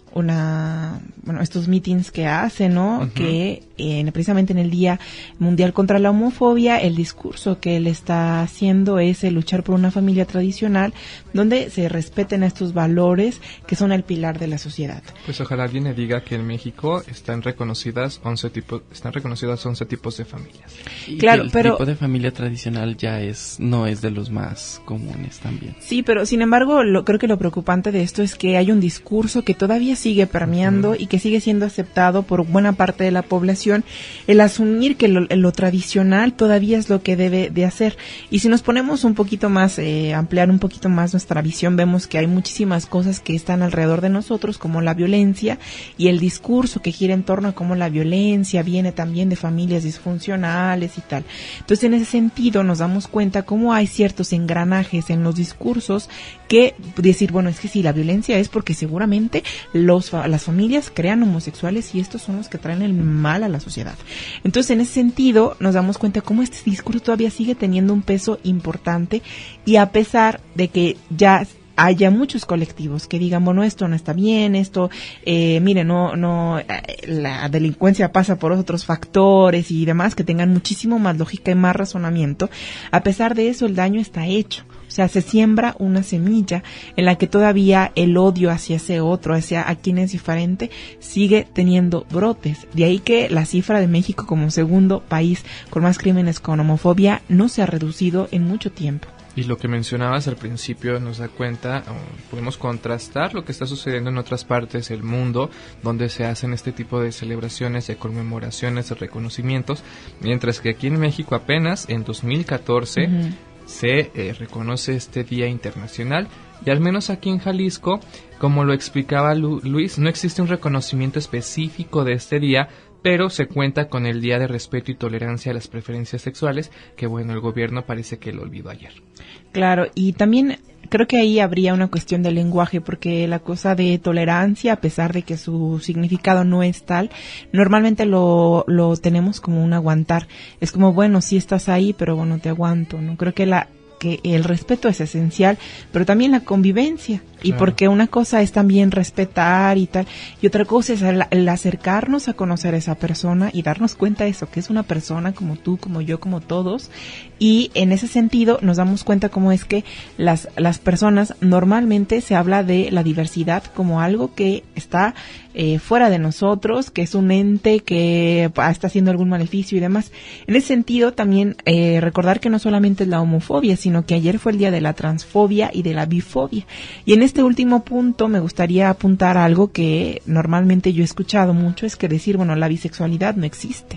una bueno estos meetings que hace, ¿no? Uh-huh. Que eh, precisamente en el Día Mundial contra la Homofobia, el discurso que él está haciendo es el luchar por una familia tradicional donde se respeten estos valores que son el pilar de la sociedad. Pues ojalá alguien le diga que en México están reconocidas once tipos, están reconocidas once tipos de familias. Y claro, el pero tipo de familia tradicional ya es no es de los más comunes también. Sí, pero sin embargo, lo, creo que lo preocupante de esto es que hay un discurso que todavía sigue permeando uh-huh. y que sigue siendo aceptado por buena parte de la población, el asumir que lo, lo tradicional todavía es lo que debe de hacer. Y si nos ponemos un poquito más, eh, ampliar un poquito más nuestra visión, vemos que hay muchísimas cosas que están alrededor de nosotros, como la violencia y el discurso que gira en torno a cómo la violencia viene también de familias disfuncionales y tal. Entonces, en ese sentido, nos damos cuenta cómo hay ciertos engranajes en los discursos que decir, bueno, es que si la violencia es porque seguramente los, las familias crean homosexuales y estos son los que traen el mal a la sociedad. Entonces, en ese sentido, nos damos cuenta cómo este discurso todavía sigue teniendo un peso importante, y a pesar de que ya haya muchos colectivos que digan, bueno, esto no está bien, esto, eh, mire, no, no, eh, la delincuencia pasa por otros factores y demás, que tengan muchísimo más lógica y más razonamiento, a pesar de eso el daño está hecho. O sea, se siembra una semilla en la que todavía el odio hacia ese otro, hacia a quien es diferente, sigue teniendo brotes. De ahí que la cifra de México como segundo país con más crímenes con homofobia no se ha reducido en mucho tiempo. Y lo que mencionabas al principio nos da cuenta, o podemos contrastar lo que está sucediendo en otras partes del mundo, donde se hacen este tipo de celebraciones, de conmemoraciones, de reconocimientos, mientras que aquí en México apenas en dos mil catorce uh-huh. se eh, reconoce este Día Internacional, y al menos aquí en Jalisco, como lo explicaba Lu- Luis, no existe un reconocimiento específico de este día, pero se cuenta con el Día de Respeto y Tolerancia a las Preferencias Sexuales, que bueno, el gobierno parece que lo olvidó ayer. Claro, y también creo que ahí habría una cuestión de lenguaje, porque la cosa de tolerancia, a pesar de que su significado no es tal, normalmente lo, lo tenemos como un aguantar. Es como, bueno, sí estás ahí, pero bueno, te aguanto, ¿no? Creo que la que el respeto es esencial, pero también la convivencia. Y claro. Porque una cosa es también respetar y tal, y otra cosa es el, el acercarnos a conocer a esa persona y darnos cuenta de eso, que es una persona como tú, como yo, como todos. Y en ese sentido nos damos cuenta cómo es que las, las personas, normalmente se habla de la diversidad como algo que está eh, fuera de nosotros, que es un ente que está haciendo algún maleficio y demás. En ese sentido también eh, recordar que no solamente es la homofobia, sino que ayer fue el día de la transfobia y de la bifobia. Y en este último punto me gustaría apuntar a algo que normalmente yo he escuchado mucho, es que decir, bueno, la bisexualidad no existe.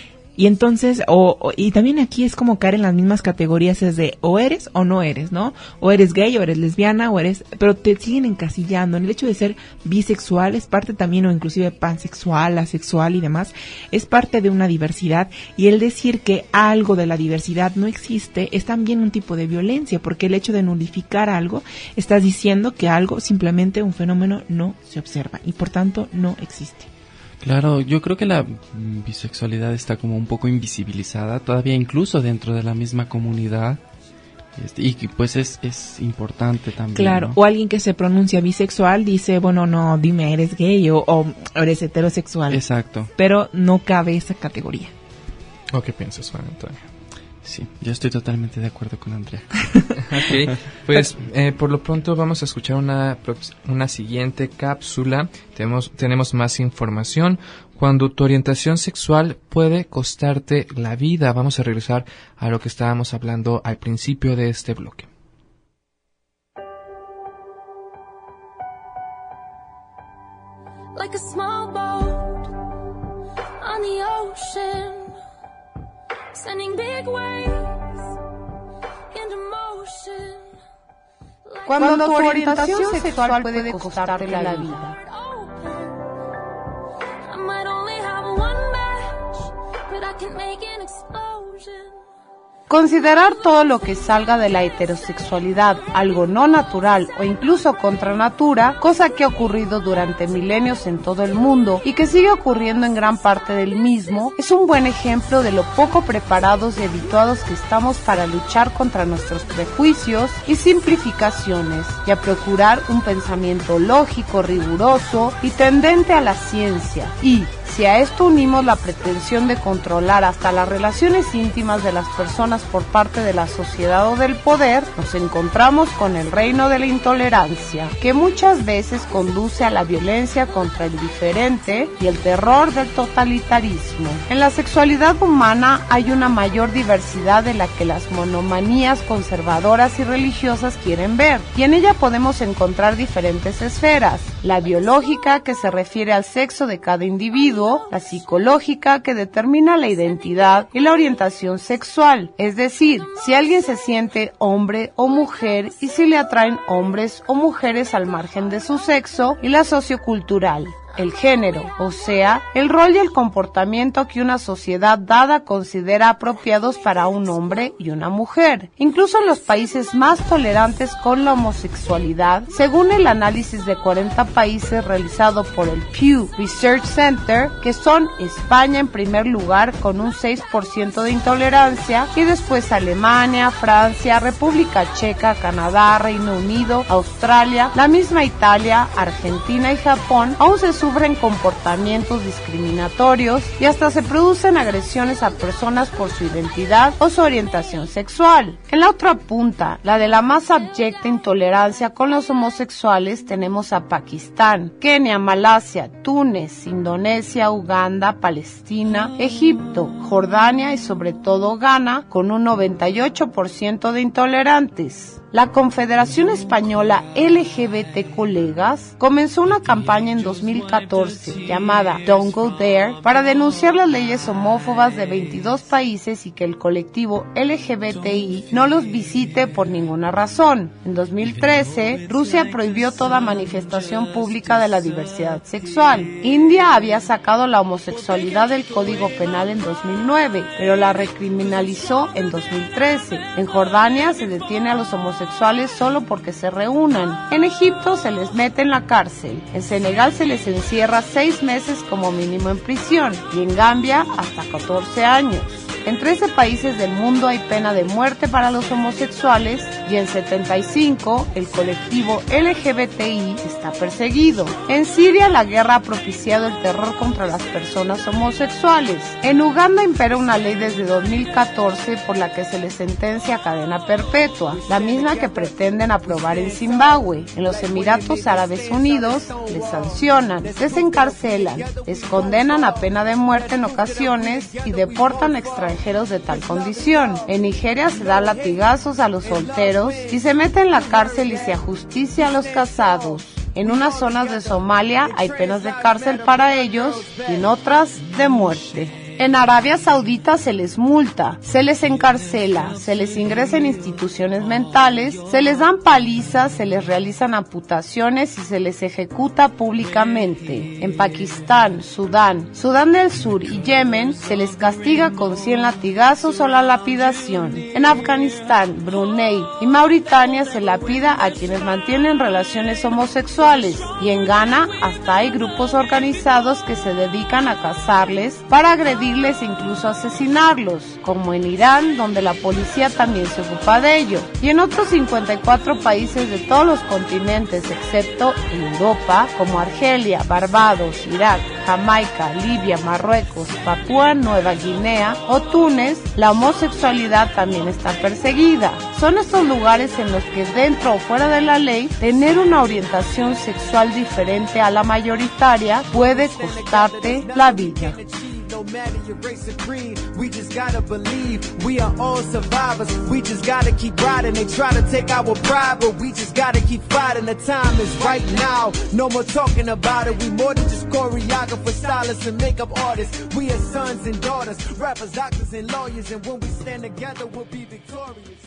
Y entonces, o, o y también aquí es como caer en las mismas categorías, es de o eres o no eres, ¿no? O eres gay, o eres lesbiana, o eres, pero te siguen encasillando. En el hecho de ser bisexual es parte también, o inclusive pansexual, asexual y demás, es parte de una diversidad. Y el decir que algo de la diversidad no existe es también un tipo de violencia, porque el hecho de nulificar algo, estás diciendo que algo, simplemente un fenómeno, no se observa y por tanto no existe. Claro, yo creo que la bisexualidad está como un poco invisibilizada, todavía incluso dentro de la misma comunidad, este, y pues es, es importante también. Claro, ¿no? O alguien que se pronuncia bisexual dice, bueno, no, dime, eres gay o, o eres heterosexual. Exacto. Pero no cabe esa categoría. ¿O qué piensas, Juan Antonio? Sí, yo estoy totalmente de acuerdo con Andrea. Ok, pues eh, por lo pronto vamos a escuchar una, una siguiente cápsula. Tenemos, tenemos más información. Cuando tu orientación sexual puede costarte la vida. Vamos a regresar a lo que estábamos hablando al principio de este bloque. Like a small boat on the ocean, sending big waves into motion. Cuando tu orientación sexual puede costarte la vida. I might only have one match, but I can make an explosion. Considerar todo lo que salga de la heterosexualidad algo no natural o incluso contra natura, cosa que ha ocurrido durante milenios en todo el mundo y que sigue ocurriendo en gran parte del mismo, es un buen ejemplo de lo poco preparados y habituados que estamos para luchar contra nuestros prejuicios y simplificaciones y a procurar un pensamiento lógico, riguroso y tendente a la ciencia. Y si a esto unimos la pretensión de controlar hasta las relaciones íntimas de las personas por parte de la sociedad o del poder, nos encontramos con el reino de la intolerancia, que muchas veces conduce a la violencia contra el diferente y el terror del totalitarismo. En la sexualidad humana hay una mayor diversidad de la que las monomanías conservadoras y religiosas quieren ver, y en ella podemos encontrar diferentes esferas: la biológica, que se refiere al sexo de cada individuo, la psicológica, que determina la identidad y la orientación sexual, es decir, si alguien se siente hombre o mujer y si le atraen hombres o mujeres al margen de su sexo, y la sociocultural, el género, o sea, el rol y el comportamiento que una sociedad dada considera apropiados para un hombre y una mujer. Incluso en los países más tolerantes con la homosexualidad, según el análisis de cuarenta países realizado por el Pew Research Center, que son España en primer lugar con un seis por ciento de intolerancia, y después Alemania, Francia, República Checa, Canadá, Reino Unido, Australia, la misma Italia, Argentina y Japón, aún se suma sufren comportamientos discriminatorios y hasta se producen agresiones a personas por su identidad o su orientación sexual. En la otra punta, la de la más abyecta intolerancia con los homosexuales, tenemos a Pakistán, Kenia, Malasia, Túnez, Indonesia, Uganda, Palestina, Egipto, Jordania y sobre todo Ghana, con un noventa y ocho por ciento de intolerantes. La Confederación Española L G B T Colegas comenzó una campaña en dos mil catorce llamada Don't Go There para denunciar las leyes homófobas de veintidós países y que el colectivo L G B T I no los visite por ninguna razón. En dos mil trece, Rusia prohibió toda manifestación pública de la diversidad sexual. India había sacado la homosexualidad del Código Penal en dos mil nueve, pero la recriminalizó en dos mil trece. En Jordania se detiene a los homosexuales sexuales solo porque se reúnan. En Egipto se les mete en la cárcel. En Senegal se les encierra seis meses como mínimo en prisión y en Gambia hasta catorce años. En trece países del mundo hay pena de muerte para los homosexuales y en setenta y cinco el colectivo L G B T I está perseguido. En Siria la guerra ha propiciado el terror contra las personas homosexuales. En Uganda impera una ley desde dos mil catorce por la que se les sentencia a cadena perpetua, la misma que pretenden aprobar en Zimbabue. En los Emiratos Árabes Unidos les sancionan, les encarcelan, les condenan a pena de muerte en ocasiones y deportan a extranjeros de tal condición. En Nigeria se da latigazos a los solteros y se mete en la cárcel y se ajusticia a los casados. En unas zonas de Somalia hay penas de cárcel para ellos y en otras de muerte. En Arabia Saudita se les multa, se les encarcela, se les ingresa en instituciones mentales, se les dan palizas, se les realizan amputaciones y se les ejecuta públicamente. En Pakistán, Sudán, Sudán del Sur y Yemen se les castiga con cien latigazos o la lapidación. En Afganistán, Brunei y Mauritania se lapida a quienes mantienen relaciones homosexuales y en Ghana hasta hay grupos organizados que se dedican a cazarles para agredir e incluso asesinarlos, como en Irán, donde la policía también se ocupa de ello, y en otros cincuenta y cuatro países de todos los continentes, excepto en Europa, como Argelia, Barbados, Irak, Jamaica, Libia, Marruecos, Papúa Nueva Guinea o Túnez, la homosexualidad también está perseguida. Son estos lugares en los que, dentro o fuera de la ley, tener una orientación sexual diferente a la mayoritaria puede costarte la vida. No matter your race or creed, we just gotta believe we are all survivors. We just gotta keep riding. They try to take our pride, but we just gotta keep fighting. The time is right now. No more talking about it. We more than just choreographers, stylists, and makeup artists. We are sons and daughters, rappers, doctors, and lawyers. And when we stand together, we'll be victorious.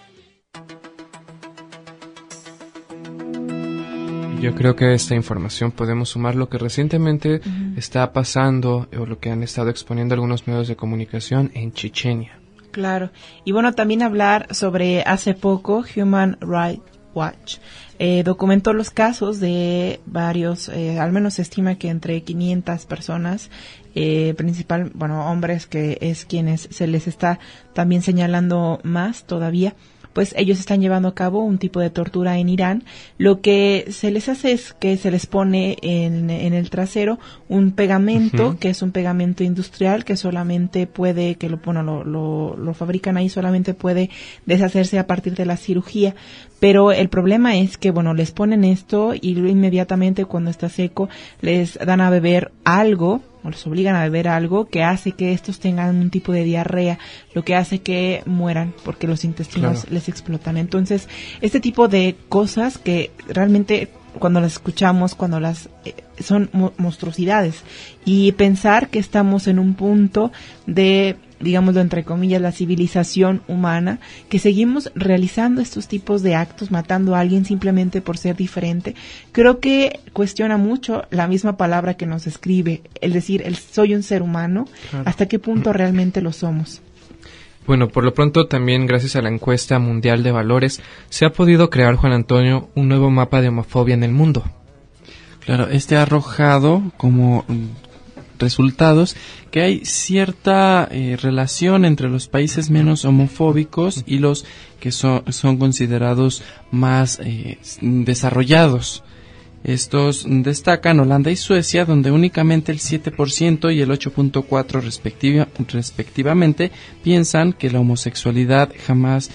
Yo creo que a esta información podemos sumar lo que recientemente uh-huh. está pasando o lo que han estado exponiendo algunos medios de comunicación en Chechenia. Claro, y bueno, también hablar sobre hace poco Human Rights Watch eh, documentó los casos de varios, eh, al menos se estima que entre quinientas personas, eh, principal, bueno, hombres que es quienes se les está también señalando más todavía, pues ellos están llevando a cabo un tipo de tortura en Irán. Lo que se les hace es que se les pone en, en el trasero un pegamento, uh-huh. que es un pegamento industrial que solamente puede, que lo, bueno, lo, lo, lo fabrican ahí, solamente puede deshacerse a partir de la cirugía. Pero el problema es que, bueno, les ponen esto y inmediatamente cuando está seco les dan a beber algo, o les obligan a beber algo que hace que estos tengan un tipo de diarrea, lo que hace que mueran porque los intestinos claro. les explotan. Entonces, este tipo de cosas que realmente cuando las escuchamos, cuando las eh, son mo- monstruosidades, y pensar que estamos en un punto de, digámoslo entre comillas, la civilización humana, que seguimos realizando estos tipos de actos, matando a alguien simplemente por ser diferente, creo que cuestiona mucho la misma palabra que nos describe, el decir, el soy un ser humano, claro. hasta qué punto realmente lo somos. Bueno, por lo pronto también gracias a la encuesta mundial de valores se ha podido crear, Juan Antonio, un nuevo mapa de homofobia en el mundo. Claro, este ha arrojado como resultados que hay cierta eh, relación entre los países menos homofóbicos y los que son, son considerados más eh, desarrollados. Estos destacan Holanda y Suecia, donde únicamente el siete por ciento y el ocho punto cuatro por ciento respectiva, respectivamente piensan que la homosexualidad jamás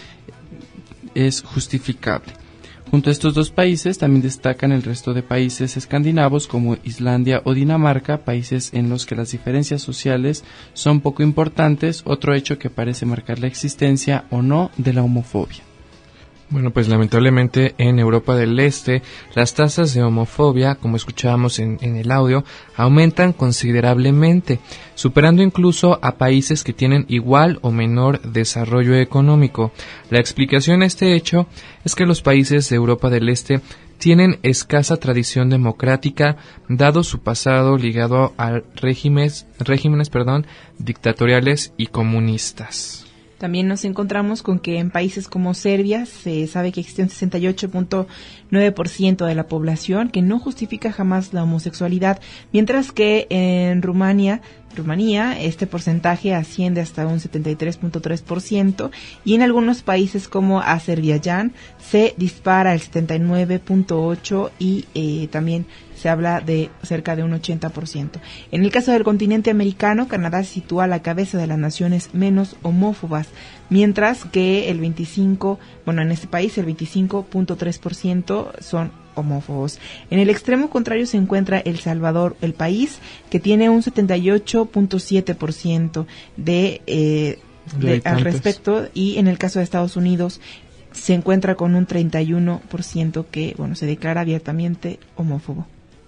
es justificable. Junto a estos dos países también destacan el resto de países escandinavos como Islandia o Dinamarca, países en los que las diferencias sociales son poco importantes, otro hecho que parece marcar la existencia o no de la homofobia. Bueno, pues lamentablemente en Europa del Este las tasas de homofobia, como escuchábamos en, en el audio, aumentan considerablemente, superando incluso a países que tienen igual o menor desarrollo económico. La explicación a este hecho es que los países de Europa del Este tienen escasa tradición democrática, dado su pasado ligado a regímenes, regímenes, perdón, dictatoriales y comunistas. También nos encontramos con que en países como Serbia se sabe que existe un sesenta y ocho punto nueve por ciento de la población que no justifica jamás la homosexualidad, mientras que en Rumania, Rumanía este porcentaje asciende hasta un setenta y tres punto tres por ciento y en algunos países como Azerbaiyán se dispara el setenta y nueve punto ocho por ciento y eh, también se habla de cerca de un ochenta por ciento. En el caso del continente americano, Canadá se sitúa a la cabeza de las naciones menos homófobas, mientras que el veinticinco, bueno, en este país el veinticinco punto tres por ciento son homófobos. En el extremo contrario se encuentra El Salvador, el país que tiene un setenta y ocho punto siete por ciento de, eh, de al respecto, y en el caso de Estados Unidos se encuentra con un treinta y uno por ciento que, bueno, se declara abiertamente homófobo.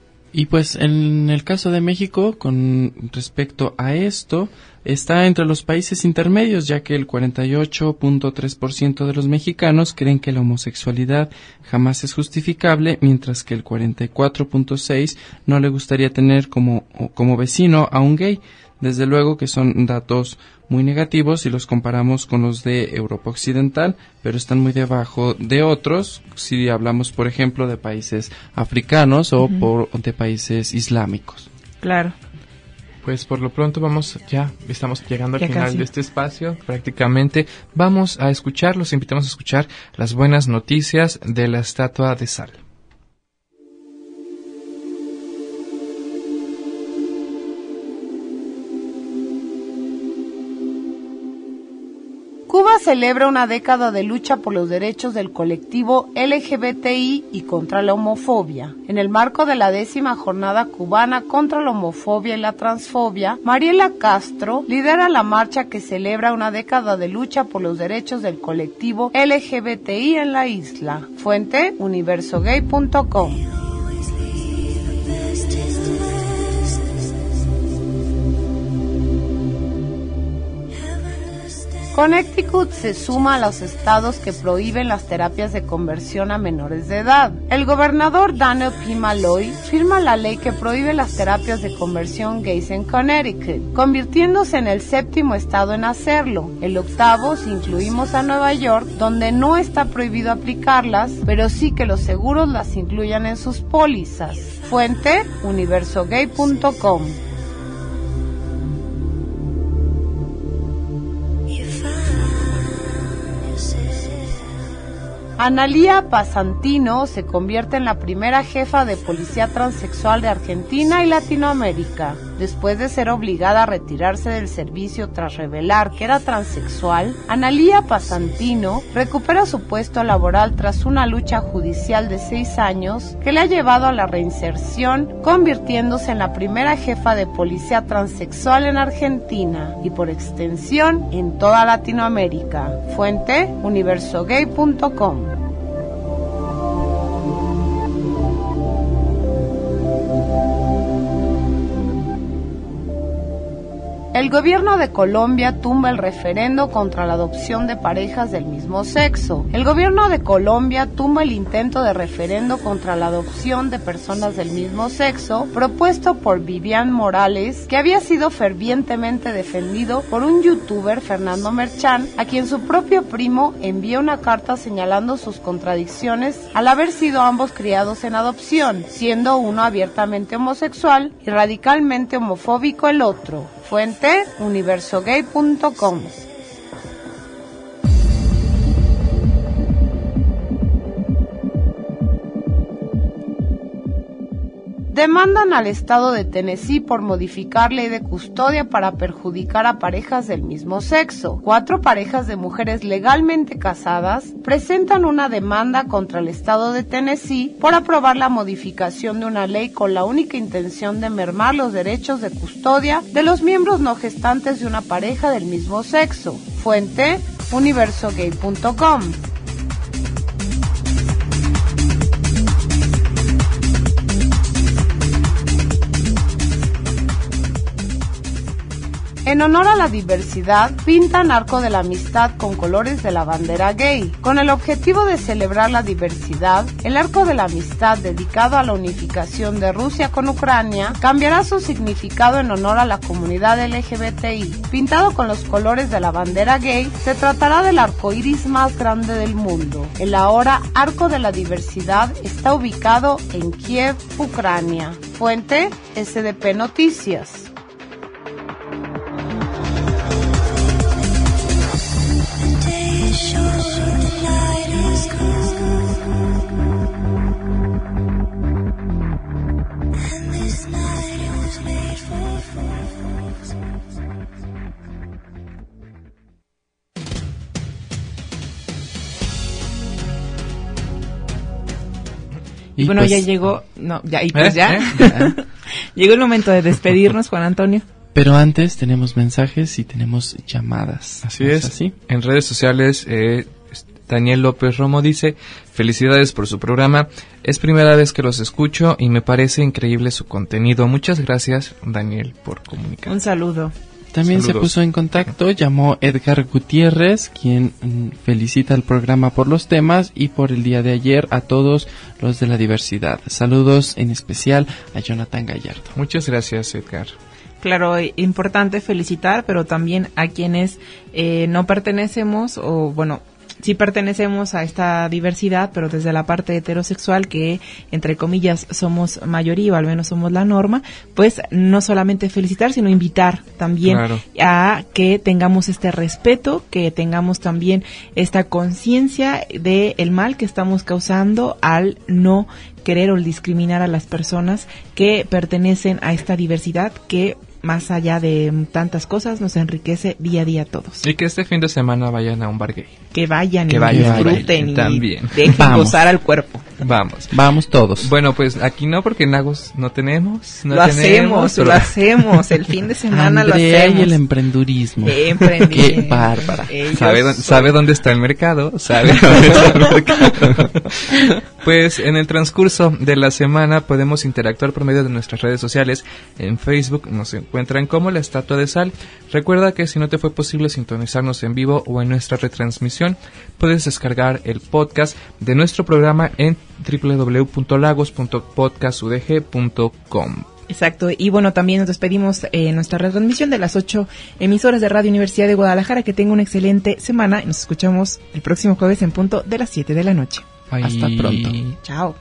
Y pues en el caso de México, con respecto a esto, está entre los países intermedios, ya que el cuarenta y ocho punto tres por ciento de los mexicanos creen que la homosexualidad jamás es justificable, mientras que el cuarenta y cuatro punto seis por ciento no le gustaría tener como, como vecino a un gay. Desde luego que son datos muy negativos si los comparamos con los de Europa Occidental, pero están muy debajo de otros, si hablamos, por ejemplo, de países africanos o uh-huh. por, de países islámicos. Claro. Pues por lo pronto vamos, ya estamos llegando al ya final casi. de este espacio, prácticamente. Vamos a escuchar, los invitamos a escuchar las buenas noticias de la Estatua de Sal. Cuba celebra una década de lucha por los derechos del colectivo L G B T I y contra la homofobia. En el marco de la décima jornada cubana contra la homofobia y la transfobia, Mariela Castro lidera la marcha que celebra una década de lucha por los derechos del colectivo L G B T I en la isla. Fuente: universo gay punto com. Connecticut se suma a los estados que prohíben las terapias de conversión a menores de edad. El gobernador Daniel P. Malloy firma la ley que prohíbe las terapias de conversión gays en Connecticut, convirtiéndose en el séptimo estado en hacerlo. El octavo, si incluimos a Nueva York, donde no está prohibido aplicarlas, pero sí que los seguros las incluyan en sus pólizas. Fuente: universo gay punto com. Analía Pasantino se convierte en la primera jefa de policía transexual de Argentina y Latinoamérica. Después de ser obligada a retirarse del servicio tras revelar que era transexual, Analía Pasantino recupera su puesto laboral tras una lucha judicial de seis años que le ha llevado a la reinserción, convirtiéndose en la primera jefa de policía transexual en Argentina y por extensión en toda Latinoamérica. Fuente: universo gay punto com. El gobierno de Colombia tumba el referendo contra la adopción de parejas del mismo sexo. El gobierno de Colombia tumba el intento de referendo contra la adopción de personas del mismo sexo propuesto por Vivian Morales, que había sido fervientemente defendido por un youtuber, Fernando Merchán, a quien su propio primo envía una carta señalando sus contradicciones al haber sido ambos criados en adopción, siendo uno abiertamente homosexual y radicalmente homofóbico el otro. Fuente: universo gay punto com. demandan al estado de Tennessee por modificar ley de custodia para perjudicar a parejas del mismo sexo. Cuatro parejas de mujeres legalmente casadas presentan una demanda contra el estado de Tennessee por aprobar la modificación de una ley con la única intención de mermar los derechos de custodia de los miembros no gestantes de una pareja del mismo sexo. Fuente: universo gay punto com. En honor a la diversidad, pintan Arco de la Amistad con colores de la bandera gay. Con el objetivo de celebrar la diversidad, el Arco de la Amistad, dedicado a la unificación de Rusia con Ucrania, cambiará su significado en honor a la comunidad L G B T I. Pintado con los colores de la bandera gay, se tratará del arco iris más grande del mundo. El ahora Arco de la Diversidad está ubicado en Kiev, Ucrania. Fuente: S D P Noticias. Y bueno, pues, ya llegó, no, ya, y pues ¿eh? ya, ¿Eh? llegó el momento de despedirnos, Juan Antonio. Pero antes tenemos mensajes y tenemos llamadas. Así es, así? En redes sociales, eh, Daniel López Romo dice: felicidades por su programa, es primera vez que los escucho y me parece increíble su contenido. Muchas gracias, Daniel, por comunicar. Un saludo. También Saludos. Se puso en contacto, llamó Edgar Gutiérrez, quien mm, felicita al programa por los temas y por el día de ayer a todos los de la diversidad. Saludos en especial a Jonathan Gallardo. Muchas gracias, Edgar. Claro, importante felicitar, pero también a quienes eh, no pertenecemos o, bueno, sí pertenecemos a esta diversidad, pero desde la parte heterosexual, que entre comillas somos mayoría o al menos somos la norma, pues no solamente felicitar, sino invitar también claro. a que tengamos este respeto, que tengamos también esta conciencia de el mal que estamos causando al no querer o discriminar a las personas que pertenecen a esta diversidad que, más allá de tantas cosas, nos enriquece día a día a todos. Y que este fin de semana vayan a un bar gay. Que vayan que y vayan, disfruten y y también. dejen Vamos. gozar al cuerpo. Vamos. Vamos todos. Bueno, pues aquí no, porque Nagos no tenemos. No lo tenemos, hacemos, pero... lo hacemos. El fin de semana Andrea lo hacemos. Y el emprendurismo. Qué bárbara. ¿Sabe, dónde, ¿Sabe dónde está el mercado? ¿Sabe dónde está el mercado? Pues en el transcurso de la semana podemos interactuar por medio de nuestras redes sociales. En Facebook nos encuentran como La Estatua de Sal. Recuerda que si no te fue posible sintonizarnos en vivo o en nuestra retransmisión, puedes descargar el podcast de nuestro programa en doble u doble u doble u punto lagos punto podcast u d g punto com. Exacto, y bueno, también nos despedimos en eh, nuestra retransmisión de las ocho emisoras de Radio Universidad de Guadalajara. Que tenga una excelente semana y nos escuchamos el próximo jueves en punto de las siete de la noche. Bye. Hasta pronto. Chao.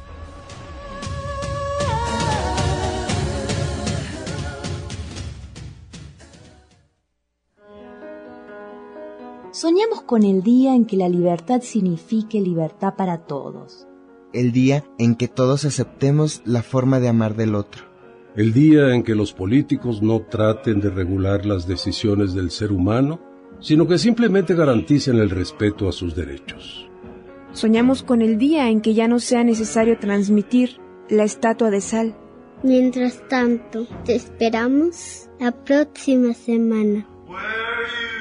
Soñemos con el día en que la libertad signifique libertad para todos. El día en que todos aceptemos la forma de amar del otro. El día en que los políticos no traten de regular las decisiones del ser humano, sino que simplemente garanticen el respeto a sus derechos. Soñamos con el día en que ya no sea necesario transmitir la estatua de sal. Mientras tanto, te esperamos la próxima semana. Where are you?